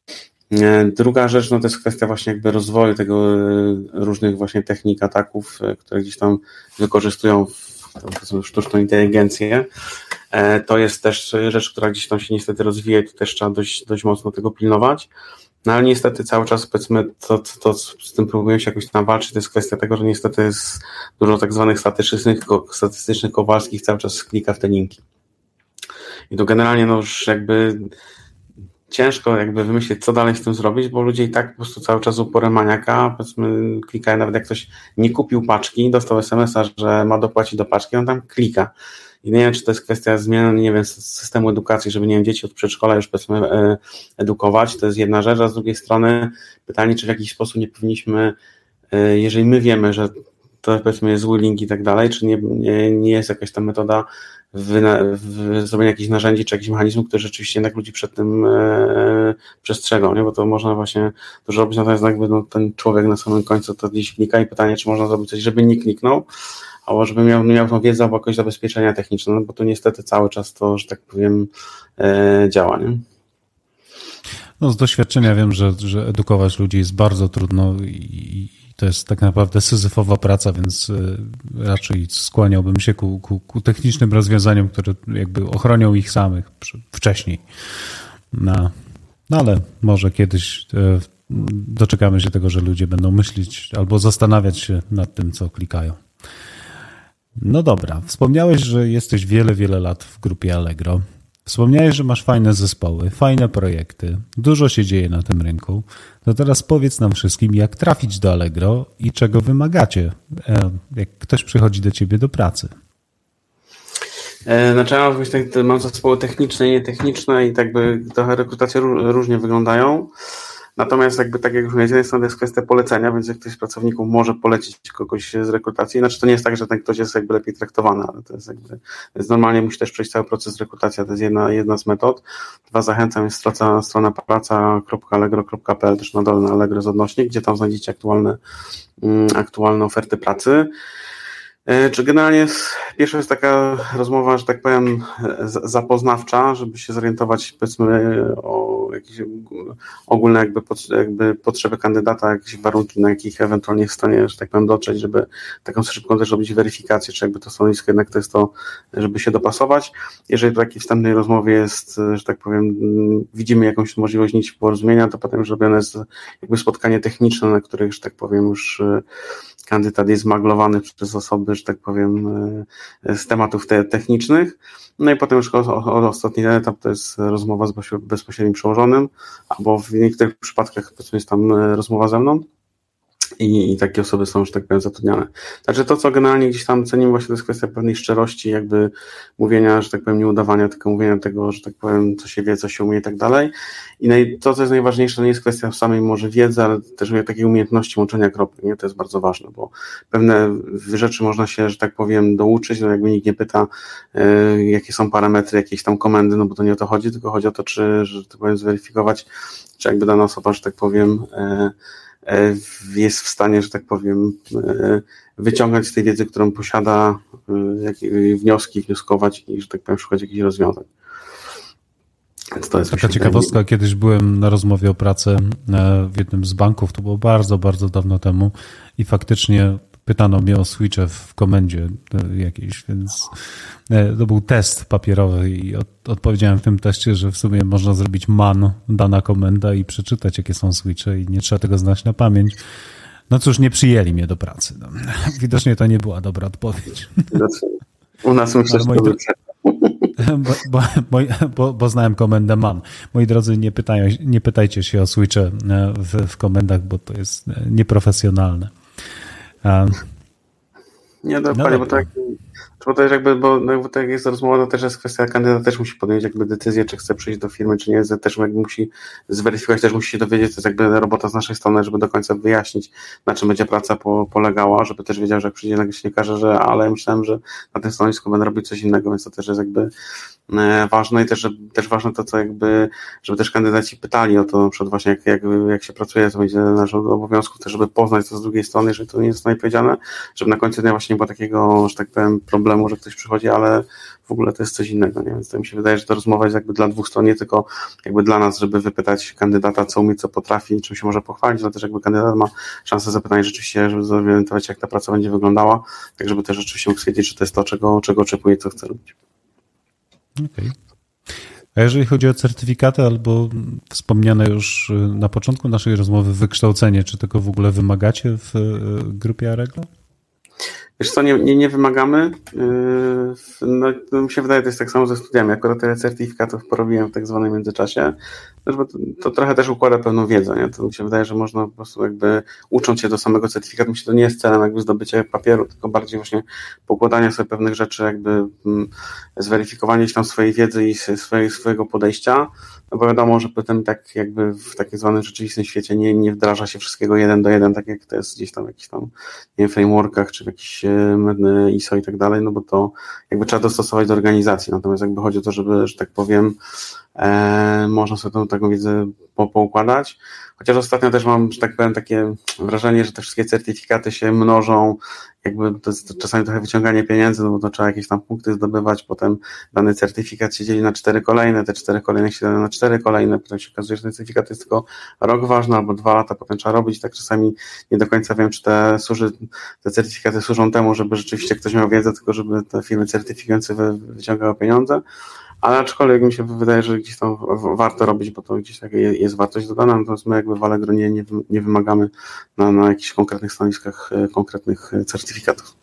Druga rzecz, no to jest kwestia właśnie jakby rozwoju tego różnych właśnie technik ataków, które gdzieś tam wykorzystują sztuczną inteligencję. To jest też rzecz, która gdzieś tam się niestety rozwija i tu też trzeba dość mocno tego pilnować. No ale niestety cały czas, powiedzmy, to z tym próbujemy się jakoś tam walczyć, to jest kwestia tego, że niestety jest dużo tak zwanych statystycznych Kowalskich cały czas klika w te linki. I to generalnie no już jakby ciężko jakby wymyślić, co dalej z tym zrobić, bo ludzie i tak po prostu cały czas uporem maniaka, powiedzmy, klikają, nawet jak ktoś nie kupił paczki, dostał SMS-a, że ma dopłacić do paczki, on tam klika. I nie wiem, czy to jest kwestia zmiany, nie wiem, systemu edukacji, żeby, nie wiem, dzieci od przedszkola już, powiedzmy, edukować, to jest jedna rzecz, a z drugiej strony pytanie, czy w jakiś sposób nie powinniśmy, jeżeli my wiemy, że to, powiedzmy, jest zły link i tak dalej, czy nie jest jakaś tam metoda zrobienia jakichś narzędzi, czy jakichś mechanizmów, które rzeczywiście jednak ludzi przed tym przestrzegą, nie? Bo to można właśnie dużo robić, natomiast jakby no, ten człowiek na samym końcu to gdzieś klika i pytanie, czy można zrobić coś, żeby nie kliknął, albo żeby miał tą wiedzę albo jakieś zabezpieczenia techniczne, no bo to niestety cały czas to, że tak powiem, działa, nie? No z doświadczenia wiem, że edukować ludzi jest bardzo trudno i to jest tak naprawdę syzyfowa praca, więc raczej skłaniałbym się ku technicznym rozwiązaniom, które jakby ochronią ich samych wcześniej. No ale może kiedyś doczekamy się tego, że ludzie będą myśleć albo zastanawiać się nad tym, co klikają. No dobra, wspomniałeś, że jesteś wiele lat w grupie Allegro. Wspomniałeś, że masz fajne zespoły, fajne projekty, dużo się dzieje na tym rynku. To teraz powiedz nam wszystkim, jak trafić do Allegro i czego wymagacie, jak ktoś przychodzi do ciebie do pracy. Znaczy, mam zespoły techniczne i nietechniczne i tak by trochę rekrutacje różnie wyglądają. Natomiast jakby tak jak już mówiłem, z jednej strony jest kwestia polecenia, więc jak ktoś z pracowników może polecić kogoś z rekrutacji, znaczy to nie jest tak, że ten ktoś jest jakby lepiej traktowany, ale to jest jakby, więc normalnie musi też przejść cały proces rekrutacji, to jest jedna z metod. Dwa, zachęcam, jest strona praca.allegro.pl, też na dole na Allegro z odnośnik, gdzie tam znajdziecie aktualne oferty pracy. Czy generalnie pierwsza jest taka rozmowa, że tak powiem, zapoznawcza, żeby się zorientować, powiedzmy, o jakieś ogólne jakby potrzeby kandydata, jakieś warunki, na jakich ewentualnie jest w stanie, że tak powiem, dotrzeć, żeby taką szybką też robić weryfikację, czy jakby to stanowisko jednak to jest to, żeby się dopasować. Jeżeli po takiej wstępnej rozmowie jest, że tak powiem, widzimy jakąś możliwość nici porozumienia, to potem już robione jest jakby spotkanie techniczne, na których, że tak powiem, już kandydat jest maglowany przez osoby, że tak powiem, z tematów technicznych. No i potem już ostatni etap to jest rozmowa z bezpośrednim przełożonym, albo w niektórych przypadkach jest tam rozmowa ze mną. I takie osoby są, że tak powiem, zatrudniane. Także to, co generalnie gdzieś tam cenimy, właśnie to jest kwestia pewnej szczerości, jakby mówienia, że tak powiem, nie udawania, tylko mówienia tego, że tak powiem, co się wie, co się umie i tak dalej. I to, co jest najważniejsze, to nie jest kwestia samej może wiedzy, ale też takiej umiejętności łączenia kropek, nie? To jest bardzo ważne, bo pewne rzeczy można się, że tak powiem, douczyć, no jakby nikt nie pyta, jakie są parametry jakiejś tam komendy, no bo to nie o to chodzi, tylko chodzi o to, czy, że tak powiem, zweryfikować, czy jakby dana osoba, że tak powiem, jest w stanie, że tak powiem, wyciągać z tej wiedzy, którą posiada, wnioski, wnioskować i, że tak powiem, szukać jakichś rozwiązań. Więc to jest taka ciekawostka, kiedyś byłem na rozmowie o pracy w jednym z banków, to było bardzo, bardzo dawno temu i faktycznie pytano mnie o switche w komendzie jakiejś, więc to był test papierowy i odpowiedziałem w tym teście, że w sumie można zrobić dana komenda i przeczytać, jakie są switche i nie trzeba tego znać na pamięć. No cóż, nie przyjęli mnie do pracy. No. Widocznie to nie była dobra odpowiedź. U nas myślę, że bo znałem komendę man. Moi drodzy, nie pytajcie się o switche w komendach, bo to jest nieprofesjonalne. Nie, dokładnie, bo tak Bo to jest jakby, bo tak jest rozmowa, to też jest kwestia, kandydat też musi podjąć jakby decyzję, czy chce przyjść do firmy, czy nie, też jakby musi zweryfikować, też musi się dowiedzieć, to jest jakby robota z naszej strony, żeby do końca wyjaśnić, na czym będzie praca polegała, żeby też wiedział, że jak przyjdzie nagle się nie każe, że ale myślałem, że na tym stanowisku będę robić coś innego, więc to też jest jakby ważne i też ważne to, co jakby, żeby też kandydaci pytali o to, na przykład właśnie jak się pracuje, to będzie naszym obowiązku też, żeby poznać to z drugiej strony, jeżeli to nie jest powiedziane, żeby na końcu dnia właśnie nie było takiego, że tak powiem, problemu, że ktoś przychodzi, ale w ogóle to jest coś innego, nie? Więc to mi się wydaje, że to rozmowa jest jakby dla dwóch stron, nie tylko jakby dla nas, żeby wypytać kandydata, co umie, co potrafi, czym się może pochwalić, ale też jakby kandydat ma szansę zapytania rzeczywiście, żeby zorientować, jak ta praca będzie wyglądała, tak żeby też rzeczywiście mógł stwierdzić, czy to jest to, czego oczekuje, co chce robić. Okej. A jeżeli chodzi o certyfikaty albo wspomniane już na początku naszej rozmowy wykształcenie, czy tego w ogóle wymagacie w grupie Areglo? Wiesz co, nie wymagamy. No, mi się wydaje, to jest tak samo ze studiami. Akurat tyle certyfikatów porobiłem w tak zwanym międzyczasie, bo to trochę też układa pewną wiedzę. Nie? To mi się wydaje, że można po prostu jakby ucząc się do samego certyfikatu, myślę, że to nie jest celem jakby zdobycia papieru, tylko bardziej właśnie pokładania sobie pewnych rzeczy, jakby zweryfikowanie tam swojej wiedzy i swojego podejścia. No bo wiadomo, że potem tak jakby w takim zwanym rzeczywistym świecie nie wdraża się wszystkiego 1 do 1, tak jak to jest gdzieś tam w jakichś tam, nie wiem, frameworkach, czy w jakichś ISO i tak dalej, no bo to jakby trzeba dostosować do organizacji. Natomiast jakby chodzi o to, żeby, że tak powiem, można sobie taką wiedzę poukładać. Chociaż ostatnio też mam, że tak powiem, takie wrażenie, że te wszystkie certyfikaty się mnożą, jakby to jest czasami trochę wyciąganie pieniędzy, no bo to trzeba jakieś tam punkty zdobywać, potem dany certyfikat się dzieli na 4 kolejne, te 4 kolejne się dają na 4 kolejne, potem się okazuje, że ten certyfikat jest tylko rok ważny albo 2 lata, potem trzeba robić, tak czasami nie do końca wiem, czy te certyfikaty służą temu, żeby rzeczywiście ktoś miał wiedzę, tylko żeby te firmy certyfikujące wyciągały pieniądze. Ale aczkolwiek mi się wydaje, że gdzieś tam warto robić, bo to gdzieś tak jest wartość dodana, natomiast my jakby w Allegro nie wymagamy na jakichś konkretnych stanowiskach konkretnych certyfikatów.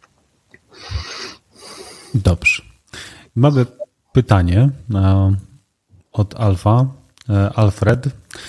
Dobrze. Mamy pytanie od Alfred.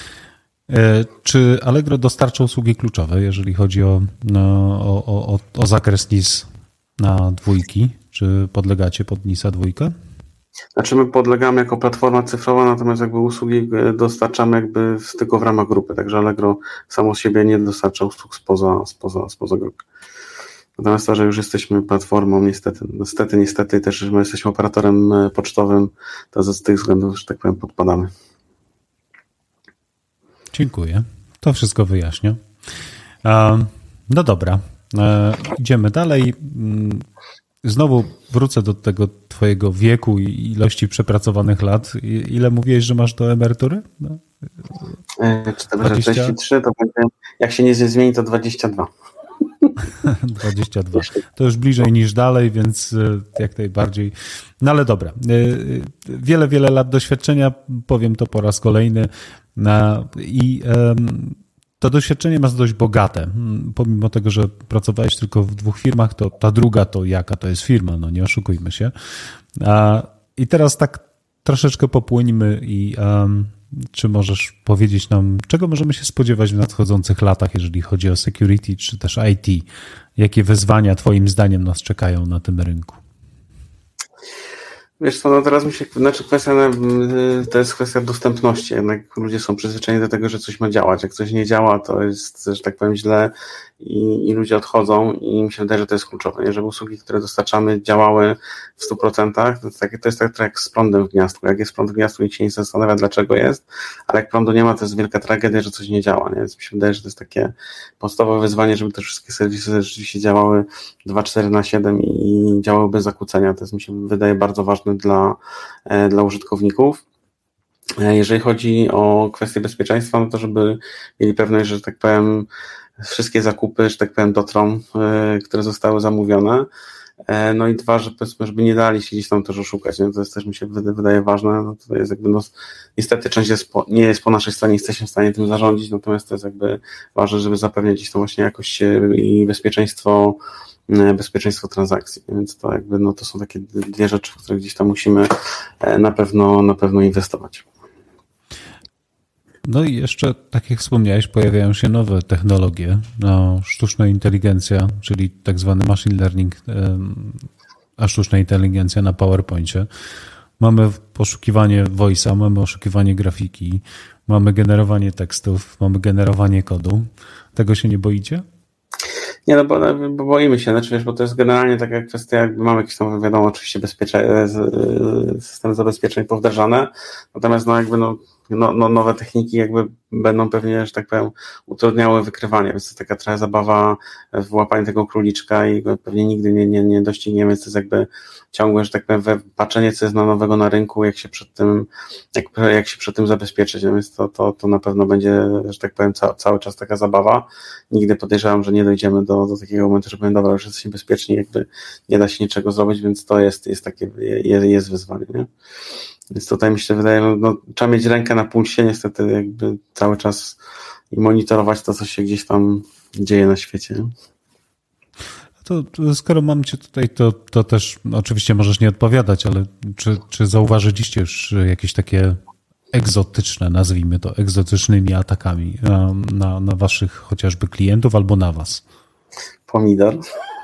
Czy Allegro dostarcza usługi kluczowe, jeżeli chodzi o zakres NIS na dwójki? Czy podlegacie pod NIS-a dwójkę? Znaczy my podlegamy jako platforma cyfrowa, natomiast jakby usługi dostarczamy jakby tylko w ramach grupy, także Allegro samo z siebie nie dostarcza usług spoza grupy. Natomiast to, że już jesteśmy platformą, niestety też, że my jesteśmy operatorem pocztowym, to z tych względów, że tak powiem, podpadamy. Dziękuję. To wszystko wyjaśnię. No dobra, idziemy dalej. Znowu wrócę do tego twojego wieku i ilości przepracowanych lat. Ile mówiłeś, że masz do emerytury? No. 43, to będzie, jak się nie zmieni, to 22. 22. To już bliżej niż dalej, więc jak najbardziej. No ale dobra. Wiele lat doświadczenia, powiem to po raz kolejny. I to doświadczenie masz dość bogate. Pomimo tego, że pracowałeś tylko w 2 firmach, to ta druga to jaka to jest firma, no nie oszukujmy się. I teraz tak troszeczkę popłyńmy i czy możesz powiedzieć nam, czego możemy się spodziewać w nadchodzących latach, jeżeli chodzi o security czy też IT? Jakie wyzwania twoim zdaniem nas czekają na tym rynku? Wiesz co, no teraz to jest kwestia dostępności, jednak ludzie są przyzwyczajeni do tego, że coś ma działać, jak coś nie działa, to jest, że tak powiem, źle i ludzie odchodzą i mi się wydaje, że to jest kluczowe, nie? Żeby usługi, które dostarczamy, działały w 100%, to jest tak jak z prądem w gniazdku, jak jest prąd w gniazdku, nikt się nie zastanawia, dlaczego jest, ale jak prądu nie ma, to jest wielka tragedia, że coś nie działa, nie? Więc mi się wydaje, że to jest takie podstawowe wyzwanie, żeby te wszystkie serwisy rzeczywiście działały 24/7 i działały bez zakłócenia, to jest, mi się wydaje, bardzo ważne dla użytkowników. Jeżeli chodzi o kwestię bezpieczeństwa, no to żeby mieli pewność, że tak powiem, wszystkie zakupy, że tak powiem, dotrą, które zostały zamówione. No i 2, żeby nie dali się gdzieś tam też oszukać. Nie? To jest też, mi się wydaje ważne. No to jest jakby, no, niestety część nie jest po naszej stronie, jesteśmy w stanie tym zarządzić, natomiast to jest jakby ważne, żeby zapewniać gdzieś tam właśnie jakość i bezpieczeństwo transakcji, więc to jakby, no to są takie 2 rzeczy, w które gdzieś tam musimy na pewno inwestować. No i jeszcze, tak jak wspomniałeś, pojawiają się nowe technologie, sztuczna inteligencja, czyli tak zwany machine learning, a sztuczna inteligencja na PowerPoincie. Mamy poszukiwanie voice'a, mamy oszukiwanie grafiki, mamy generowanie tekstów, mamy generowanie kodu. Tego się nie boicie? Nie, no bo boimy się, znaczy wiesz, bo to jest generalnie taka kwestia, jakby mamy jakieś tam, wiadomo, oczywiście systemy zabezpieczeń powdrażane, natomiast nowe techniki jakby będą pewnie, że tak powiem, utrudniały wykrywanie, więc to jest taka trochę zabawa w łapanie tego króliczka i pewnie nigdy nie dościgniemy, to jest jakby ciągłe, że tak powiem, patrzenie, co jest nowego na rynku, jak się przed tym zabezpieczyć, no więc to na pewno będzie, że tak powiem, cały czas taka zabawa. Nigdy podejrzewam, że nie dojdziemy do takiego momentu, że powiem, dobra, już jesteśmy bezpieczni, jakby nie da się niczego zrobić, więc to jest takie, jest wyzwanie, nie? Więc tutaj mi się wydaje, trzeba mieć rękę na pulsie, niestety jakby cały czas i monitorować to, co się gdzieś tam dzieje na świecie. To skoro mam cię tutaj, to też oczywiście możesz nie odpowiadać, ale czy zauważyliście już jakieś takie egzotyczne, nazwijmy to, egzotycznymi atakami na waszych chociażby klientów albo na was? Pomidor.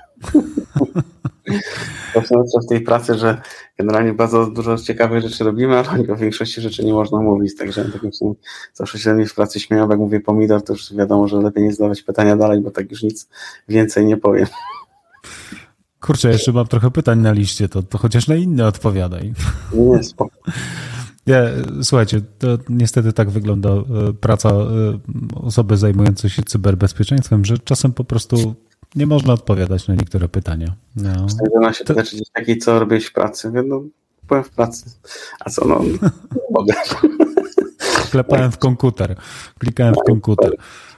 Właśnie w tej pracy, że generalnie bardzo dużo ciekawych rzeczy robimy, ale o większości rzeczy nie można mówić, także tak zawsze się mnie w pracy śmieją, jak mówię pomidor, to już wiadomo, że lepiej nie zadawać pytania dalej, bo tak już nic więcej nie powiem. Kurczę, jeszcze mam trochę pytań na liście, to chociaż na inne odpowiadaj. Nie, spoko. Nie, słuchajcie, to niestety tak wygląda praca osoby zajmującej się cyberbezpieczeństwem, że czasem po prostu nie można odpowiadać na niektóre pytania. No. Ona się pyta, czy takiej, co robiłeś w pracy? Byłem w pracy. A co, nie mogę. Klepałem w komputer. Klikałem w komputer.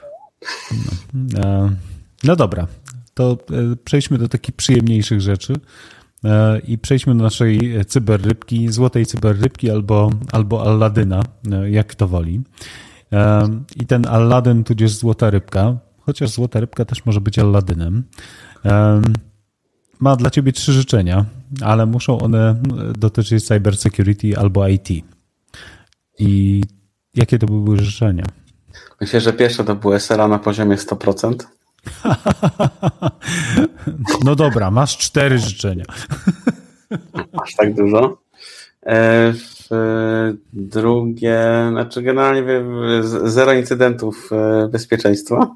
No dobra, to przejdźmy do takich przyjemniejszych rzeczy i przejdźmy do naszej cyberrybki, złotej cyberrybki albo Alladyna, jak kto woli. I ten Aladdin tudzież złota rybka, chociaż złota rybka też może być Alladynem, ma dla ciebie 3 życzenia, ale muszą one dotyczyć cybersecurity albo IT. I jakie to były życzenia? Myślę, że pierwsze to było SLA na poziomie 100%. No dobra, masz 4 życzenia. Aż tak dużo. Drugie, znaczy generalnie 0 incydentów bezpieczeństwa.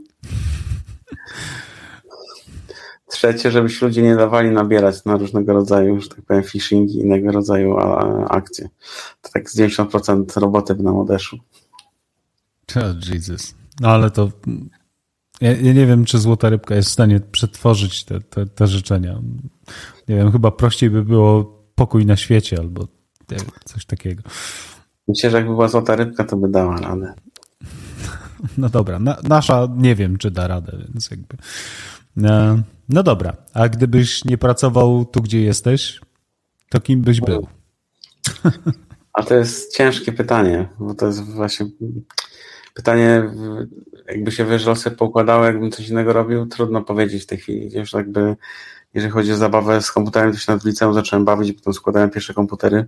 Trzecie, żebyś ludzie nie dawali nabierać na różnego rodzaju, że tak powiem, phishingi i innego rodzaju akcje. To tak z 90% roboty by nam odeszło. Oh, Jesus. No ale to ja nie wiem, czy złota rybka jest w stanie przetworzyć te życzenia. Nie wiem, chyba prościej by było pokój na świecie albo coś takiego. Myślę, że jakby była złota rybka, to by dała radę. No dobra, nasza nie wiem, czy da radę, więc jakby... No dobra, a gdybyś nie pracował tu, gdzie jesteś, to kim byś był? A to jest ciężkie pytanie, bo to jest właśnie pytanie, jakby się losy poukładały, jakbym coś innego robił, trudno powiedzieć w tej chwili. Już jakby, jeżeli chodzi o zabawę z komputerem, to się nad liceum zacząłem bawić, potem składałem pierwsze komputery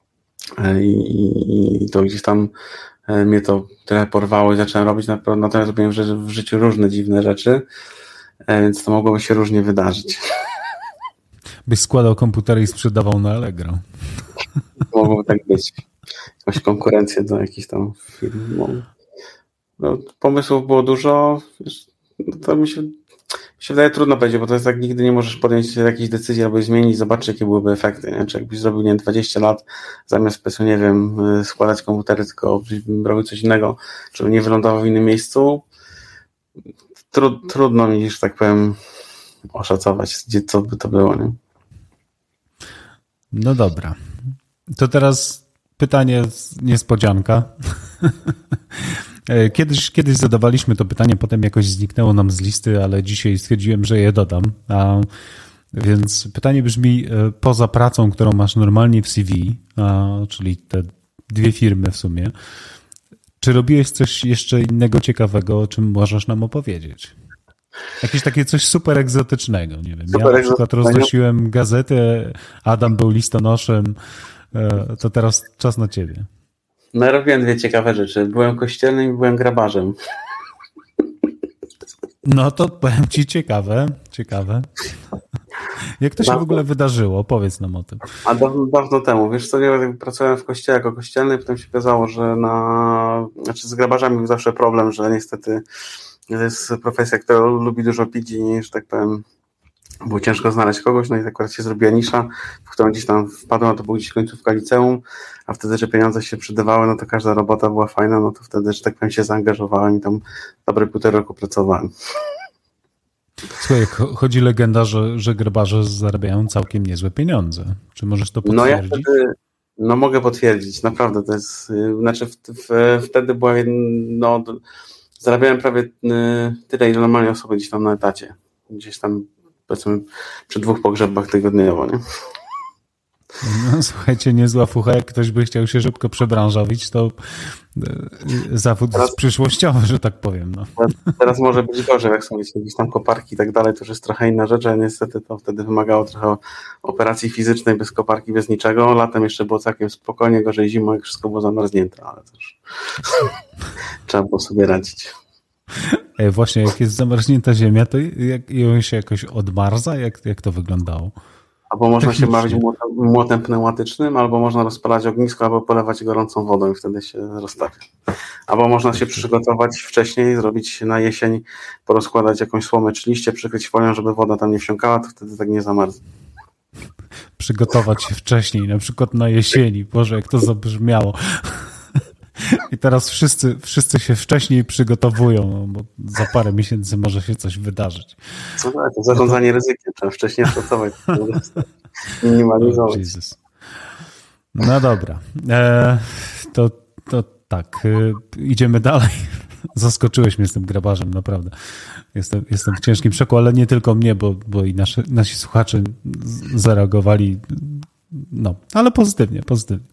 i to gdzieś tam mnie to trochę porwało i zacząłem robić, natomiast robiłem w życiu różne dziwne rzeczy, więc to mogłoby się różnie wydarzyć. Byś składał komputery i sprzedawał na Allegro. Mogłoby tak być. Jakąś konkurencję do jakichś tam firm. No, pomysłów było dużo. To mi się wydaje trudno powiedzieć, bo to jest tak, nigdy nie możesz podjąć jakiejś decyzji albo zmienić, zobaczyć, jakie byłyby efekty. Nie? Czy jakbyś zrobił, nie wiem, 20 lat, zamiast, nie wiem, składać komputery, tylko robił coś innego, żeby nie wylądował w innym miejscu, trudno mi, że tak powiem, oszacować, co by to było. Nie? No dobra. To teraz pytanie niespodzianka. Kiedyś zadawaliśmy to pytanie, potem jakoś zniknęło nam z listy, ale dzisiaj stwierdziłem, że je dodam. Więc pytanie brzmi, poza pracą, którą masz normalnie w CV, czyli te 2 firmy w sumie, czy robiłeś coś jeszcze innego ciekawego, o czym możesz nam opowiedzieć? Jakieś takie coś super egzotycznego, nie wiem. Ja na przykład roznosiłem gazetę, Adam był listonoszem, to teraz czas na ciebie. No ja robiłem 2 ciekawe rzeczy. Byłem kościelnym i byłem grabarzem. No to powiem ci ciekawe. Jak to się w ogóle wydarzyło? Opowiedz nam o tym. A dawno temu, wiesz co, ja pracowałem w kościele jako kościelny, potem się okazało, że z grabarzami był zawsze problem, że niestety to jest profesja, która lubi dużo pić i, że tak powiem, było ciężko znaleźć kogoś, no i akurat się zrobiła nisza, w którą gdzieś tam wpadłem, to był gdzieś końcówka liceum, a wtedy, że pieniądze się przydawały, no to każda robota była fajna, no to wtedy, że tak powiem, się zaangażowałem i tam dobre 1,5 roku pracowałem. Słuchaj, chodzi legenda, że grabarze zarabiają całkiem niezłe pieniądze. Czy możesz to potwierdzić? Mogę potwierdzić, naprawdę, to jest, wtedy była, zarabiałem prawie tyle, ile normalnie osoby gdzieś tam na etacie, gdzieś tam, powiedzmy, przy 2 pogrzebach tygodniowo, nie? No, słuchajcie, niezła fucha, jak ktoś by chciał się szybko przebranżowić, to zawód jest przyszłościowy, że tak powiem. No. Teraz może być gorzej, jak są jakieś tam koparki i tak dalej, to już jest trochę inna rzecz, ale niestety to wtedy wymagało trochę operacji fizycznej, bez koparki, bez niczego. Latem jeszcze było całkiem spokojnie, gorzej zimą, jak wszystko było zamarznięte, ale to już trzeba było sobie radzić. Właśnie, jak jest zamarznięta ziemia, to ją się jakoś odmarza? Jak to wyglądało? Albo można się bawić młotem pneumatycznym, albo można rozpalać ognisko, albo polewać gorącą wodą i wtedy się roztapia. Albo można się przygotować wcześniej, zrobić na jesień, porozkładać jakąś słomę czy liście, przykryć folią, żeby woda tam nie wsiąkała, to wtedy tak nie zamarznie. Przygotować się wcześniej, na przykład na jesieni. Boże, jak to zabrzmiało. I teraz wszyscy się wcześniej przygotowują, bo za parę miesięcy może się coś wydarzyć. No tak, to zarządzanie ryzykiem, trzeba wcześniej pracować, minimalizować. No dobra, to tak, idziemy dalej. Zaskoczyłeś mnie z tym grabarzem, naprawdę. Jestem w ciężkim szoku, ale nie tylko mnie, bo i nasi słuchacze zareagowali, no, ale pozytywnie.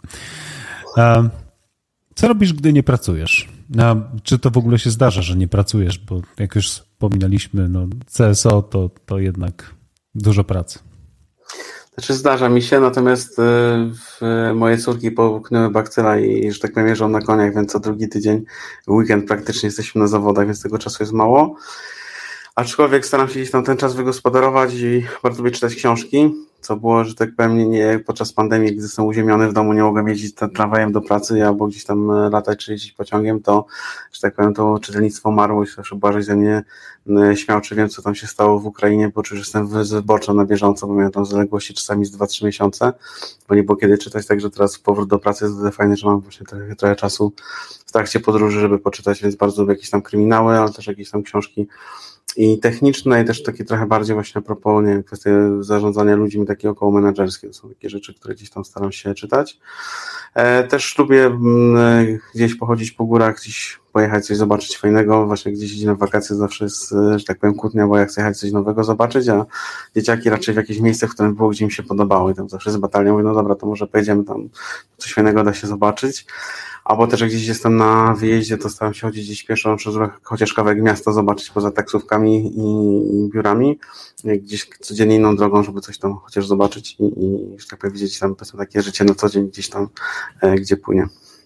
Co robisz, gdy nie pracujesz? Czy to w ogóle się zdarza, że nie pracujesz? Bo jak już wspominaliśmy, no CSO to jednak dużo pracy. Znaczy zdarza mi się, natomiast moje córki połknęły bakcyla i, że tak powiem, jeżdżą na koniach, więc co drugi tydzień, weekend praktycznie jesteśmy na zawodach, więc tego czasu jest mało. Aczkolwiek staram się gdzieś tam ten czas wygospodarować i bardzo lubię czytać książki, co było, że tak powiem, nie podczas pandemii, gdy jestem uziemiony w domu, nie mogłem jeździć tramwajem do pracy albo gdzieś tam latać czy jeździć pociągiem, to, że tak powiem, to czytelnictwo marło i zawsze Błażej ze mnie śmiał, czy wiem, co tam się stało w Ukrainie, bo czy już jestem wyborczo na bieżąco, bo miałem tam zaległości czasami z 2-3 miesiące, bo nie było kiedy czytać, także teraz powrót do pracy jest fajny, że mam właśnie trochę czasu w trakcie podróży, żeby poczytać, więc bardzo lubię jakieś tam kryminały, ale też jakieś tam książki i techniczne, i też takie trochę bardziej właśnie a propos, nie wiem, kwestie zarządzania ludźmi, takie około menedżerskie. To są takie rzeczy, które gdzieś tam staram się czytać. Też lubię gdzieś pochodzić po górach, gdzieś pojechać coś zobaczyć fajnego. Właśnie gdzieś idzie na wakacje zawsze jest, że tak powiem, kłótnia, bo ja chcę jechać coś nowego zobaczyć, a dzieciaki raczej w jakieś miejsce, w którym było, gdzie im się podobało. I tam zawsze z batalią mówię, no dobra, to może pojedziemy tam, coś fajnego da się zobaczyć. Albo też jak gdzieś jestem na wyjeździe, to staram się chodzić gdzieś pieszo, chociaż kawałek miasta zobaczyć poza taksówkami i biurami, gdzieś codziennie inną drogą, żeby coś tam chociaż zobaczyć i że tak powiem, widzieć tam takie życie na co dzień gdzieś tam, gdzie płynie.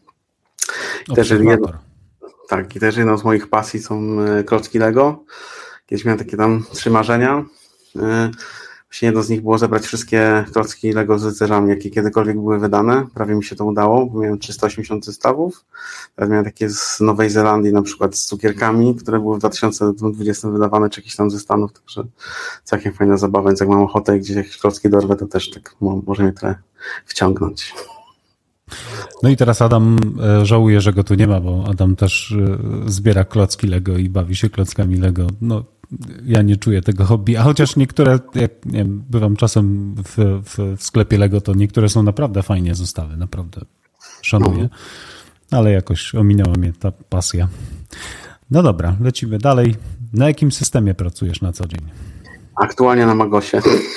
I też jedną z moich pasji są klocki Lego. Kiedyś miałem takie tam 3 marzenia. Właśnie jedno z nich było zebrać wszystkie klocki Lego z rycerzami, jakie kiedykolwiek były wydane. Prawie mi się to udało, bo miałem 380 zestawów. Teraz miałem takie z Nowej Zelandii, na przykład z cukierkami, które były w 2020 wydawane, czy jakichś tam ze Stanów, także całkiem fajna zabawa, więc jak mam ochotę gdzieś jakieś klocki dorwę, to też tak może mnie trochę wciągnąć. No i teraz Adam żałuje, że go tu nie ma, bo Adam też zbiera klocki Lego i bawi się klockami Lego. No, ja nie czuję tego hobby, a chociaż niektóre, jak nie wiem, bywam czasem w sklepie Lego, to niektóre są naprawdę fajnie zestawy, naprawdę szanuję, ale jakoś ominęła mnie ta pasja. No dobra, lecimy dalej. Na jakim systemie pracujesz na co dzień? Aktualnie na Magosie.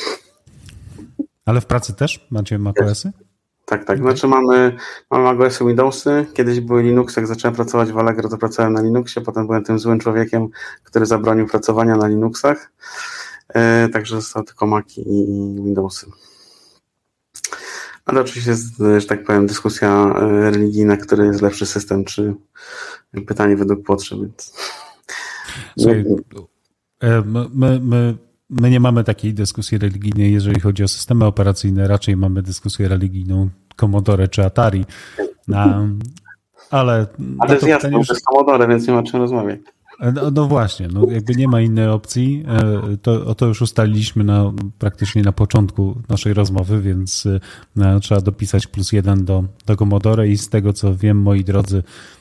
Ale w pracy też macie macOSy? Tak. Znaczy mamy macOSy, Windowsy. Kiedyś były Linuxy, jak zacząłem pracować w Allegro, to pracowałem na Linuxie, potem byłem tym złym człowiekiem, który zabronił pracowania na Linuxach. Także zostały tylko Maci i Windowsy. Ale oczywiście jest, że tak powiem, dyskusja religijna, który jest lepszy system, czy pytanie według potrzeb. Więc... Słuchaj, my my nie mamy takiej dyskusji religijnej, jeżeli chodzi o systemy operacyjne, raczej mamy dyskusję religijną Commodore czy Atari. Ale to jest jasne, to jest Commodore, więc nie ma o czym rozmawiać. No właśnie, jakby nie ma innej opcji, to już ustaliliśmy praktycznie na początku naszej rozmowy, więc trzeba dopisać +1 do Commodore i z tego co wiem, moi drodzy,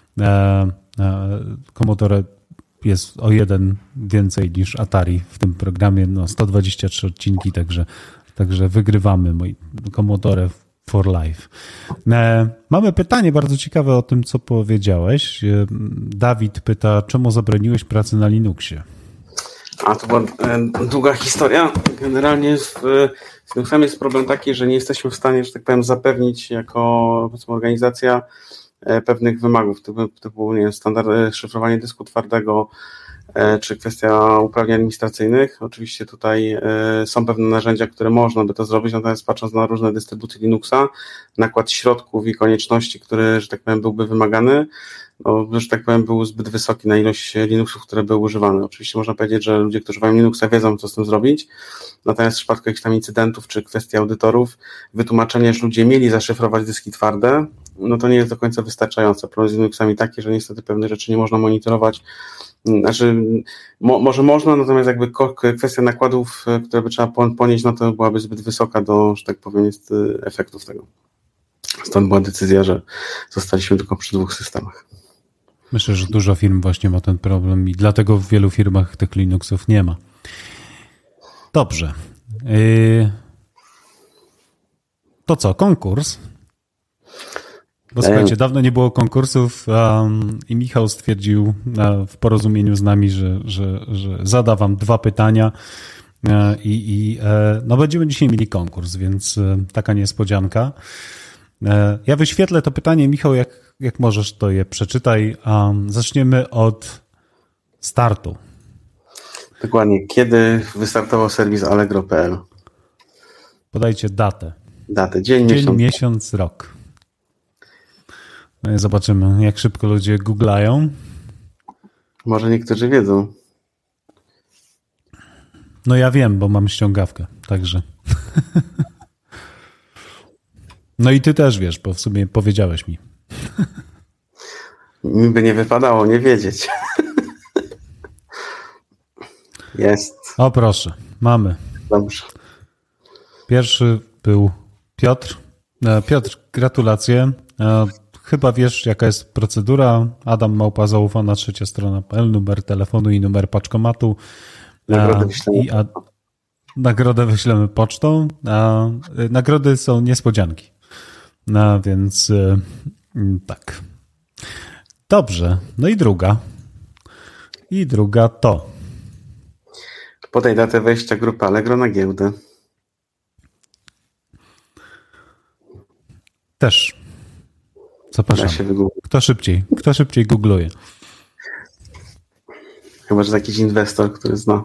Commodore jest o 1 więcej niż Atari w tym programie, 123 odcinki, także wygrywamy, moi Commodore for life. Mamy pytanie bardzo ciekawe o tym, co powiedziałeś. Dawid pyta, czemu zabroniłeś pracy na Linuxie? To była długa historia. Generalnie z Linuxem jest problem taki, że nie jesteśmy w stanie, że tak powiem, zapewnić jako organizacja pewnych wymogów, typu nie wiem, standard szyfrowanie dysku twardego, czy kwestia uprawnień administracyjnych. Oczywiście tutaj są pewne narzędzia, które można by to zrobić, natomiast patrząc na różne dystrybucje Linuxa, nakład środków i konieczności, który, że tak powiem, byłby wymagany, że tak powiem, był zbyt wysoki na ilość Linuxów, które były używane. Oczywiście można powiedzieć, że ludzie, którzy używają Linuxa, wiedzą, co z tym zrobić, natomiast w przypadku jakichś tam incydentów, czy kwestii audytorów, wytłumaczenie, że ludzie mieli zaszyfrować dyski twarde, to nie jest do końca wystarczające. Problem z Linuxami taki, że niestety pewne rzeczy nie można monitorować. Znaczy, może można, natomiast jakby kwestia nakładów, które by trzeba ponieść, to byłaby zbyt wysoka do, że tak powiem, jest efektów tego. Stąd była decyzja, że zostaliśmy tylko przy 2 systemach. Myślę, że dużo firm właśnie ma ten problem i dlatego w wielu firmach tych Linuxów nie ma. Dobrze. To co, konkurs? Bo słuchajcie, dawno nie było konkursów i Michał stwierdził w porozumieniu z nami, że zada wam 2 pytania i będziemy dzisiaj mieli konkurs, więc taka niespodzianka. Ja wyświetlę to pytanie, Michał, jak możesz, to je przeczytaj. Zaczniemy od startu. Dokładnie. Kiedy wystartował serwis Allegro.pl? Podajcie datę. Dzień, miesiąc, rok. Zobaczymy, jak szybko ludzie googlają. Może niektórzy wiedzą. Ja wiem, bo mam ściągawkę, także. I ty też wiesz, bo w sumie powiedziałeś mi. Mi by nie wypadało nie wiedzieć. Jest. O proszę, mamy. Dobrze. Pierwszy był Piotr. Piotr, gratulacje. Chyba wiesz, jaka jest procedura. Adam Małpa zaufana, 3 strona.pl, numer telefonu i numer paczkomatu. Nagrodę wyślemy pocztą. Nagrody są niespodzianki. Więc tak. Dobrze. I druga to. Podaj datę wejścia grupy Allegro na giełdę. Też. Zapraszam. Kto szybciej googluje? Chyba, że jakiś inwestor, który zna.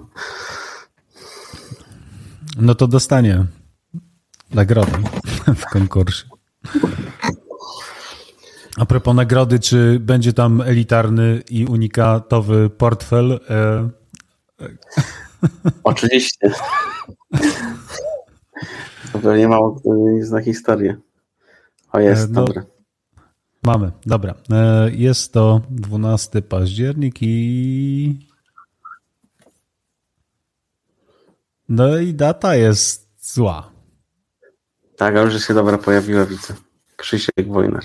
To dostanie nagrodę w konkursie. A propos nagrody, czy będzie tam elitarny i unikatowy portfel? Oczywiście. To pewnie mało kto zna historię. Jest, dobra. Mamy, dobra. Jest to 12 październik i i data jest zła. Tak, ale już się dobra pojawiła, widzę. Krzysiek Wojnar.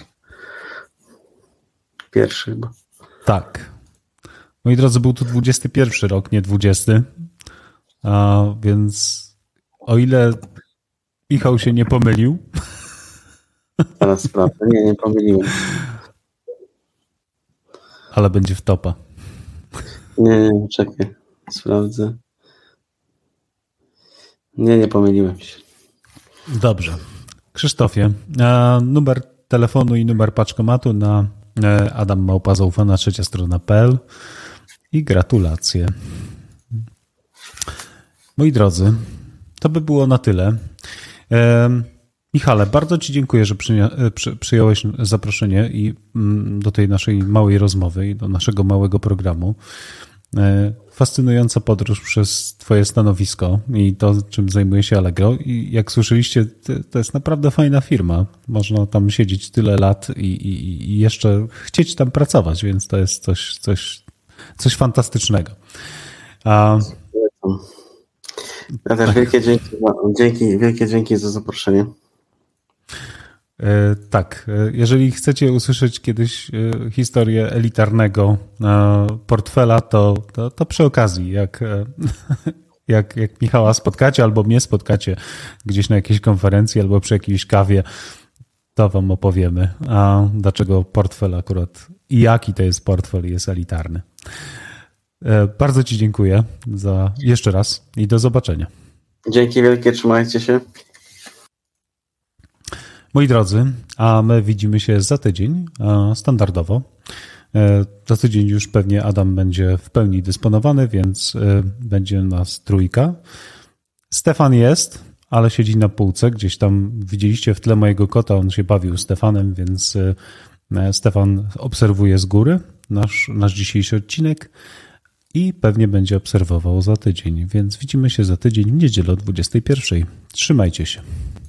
Pierwszy chyba. Tak. Moi drodzy, był to 21 rok, nie 20. Więc o ile Michał się nie pomylił. Teraz sprawdzę. Nie pomyliłem. Ale będzie w topa. Nie, czekaj. Sprawdzę. Nie pomyliłem się. Dobrze. Krzysztofie, numer telefonu i numer paczkomatu na Adam Małpa zaufana, 3 strona.pl i gratulacje. Moi drodzy, to by było na tyle. Michale, bardzo Ci dziękuję, że przyjąłeś zaproszenie do tej naszej małej rozmowy i do naszego małego programu. Fascynująca podróż przez twoje stanowisko i to, czym zajmuje się Allegro. I jak słyszeliście, to jest naprawdę fajna firma. Można tam siedzieć tyle lat i jeszcze chcieć tam pracować, więc to jest coś fantastycznego. Ja też wielkie dzięki za zaproszenie. Tak, jeżeli chcecie usłyszeć kiedyś historię elitarnego portfela, to przy okazji, jak Michała spotkacie albo mnie spotkacie gdzieś na jakiejś konferencji albo przy jakiejś kawie, to wam opowiemy, dlaczego portfel akurat i jaki to jest portfel jest elitarny. Bardzo ci dziękuję za jeszcze raz i do zobaczenia. Dzięki wielkie, trzymajcie się. Moi drodzy, a my widzimy się za tydzień standardowo. Za tydzień już pewnie Adam będzie w pełni dysponowany, więc będzie nas trójka. Stefan jest, ale siedzi na półce. Gdzieś tam widzieliście w tle mojego kota, on się bawił Stefanem, więc Stefan obserwuje z góry nasz dzisiejszy odcinek i pewnie będzie obserwował za tydzień. Więc widzimy się za tydzień w niedzielę o 21:00. Trzymajcie się.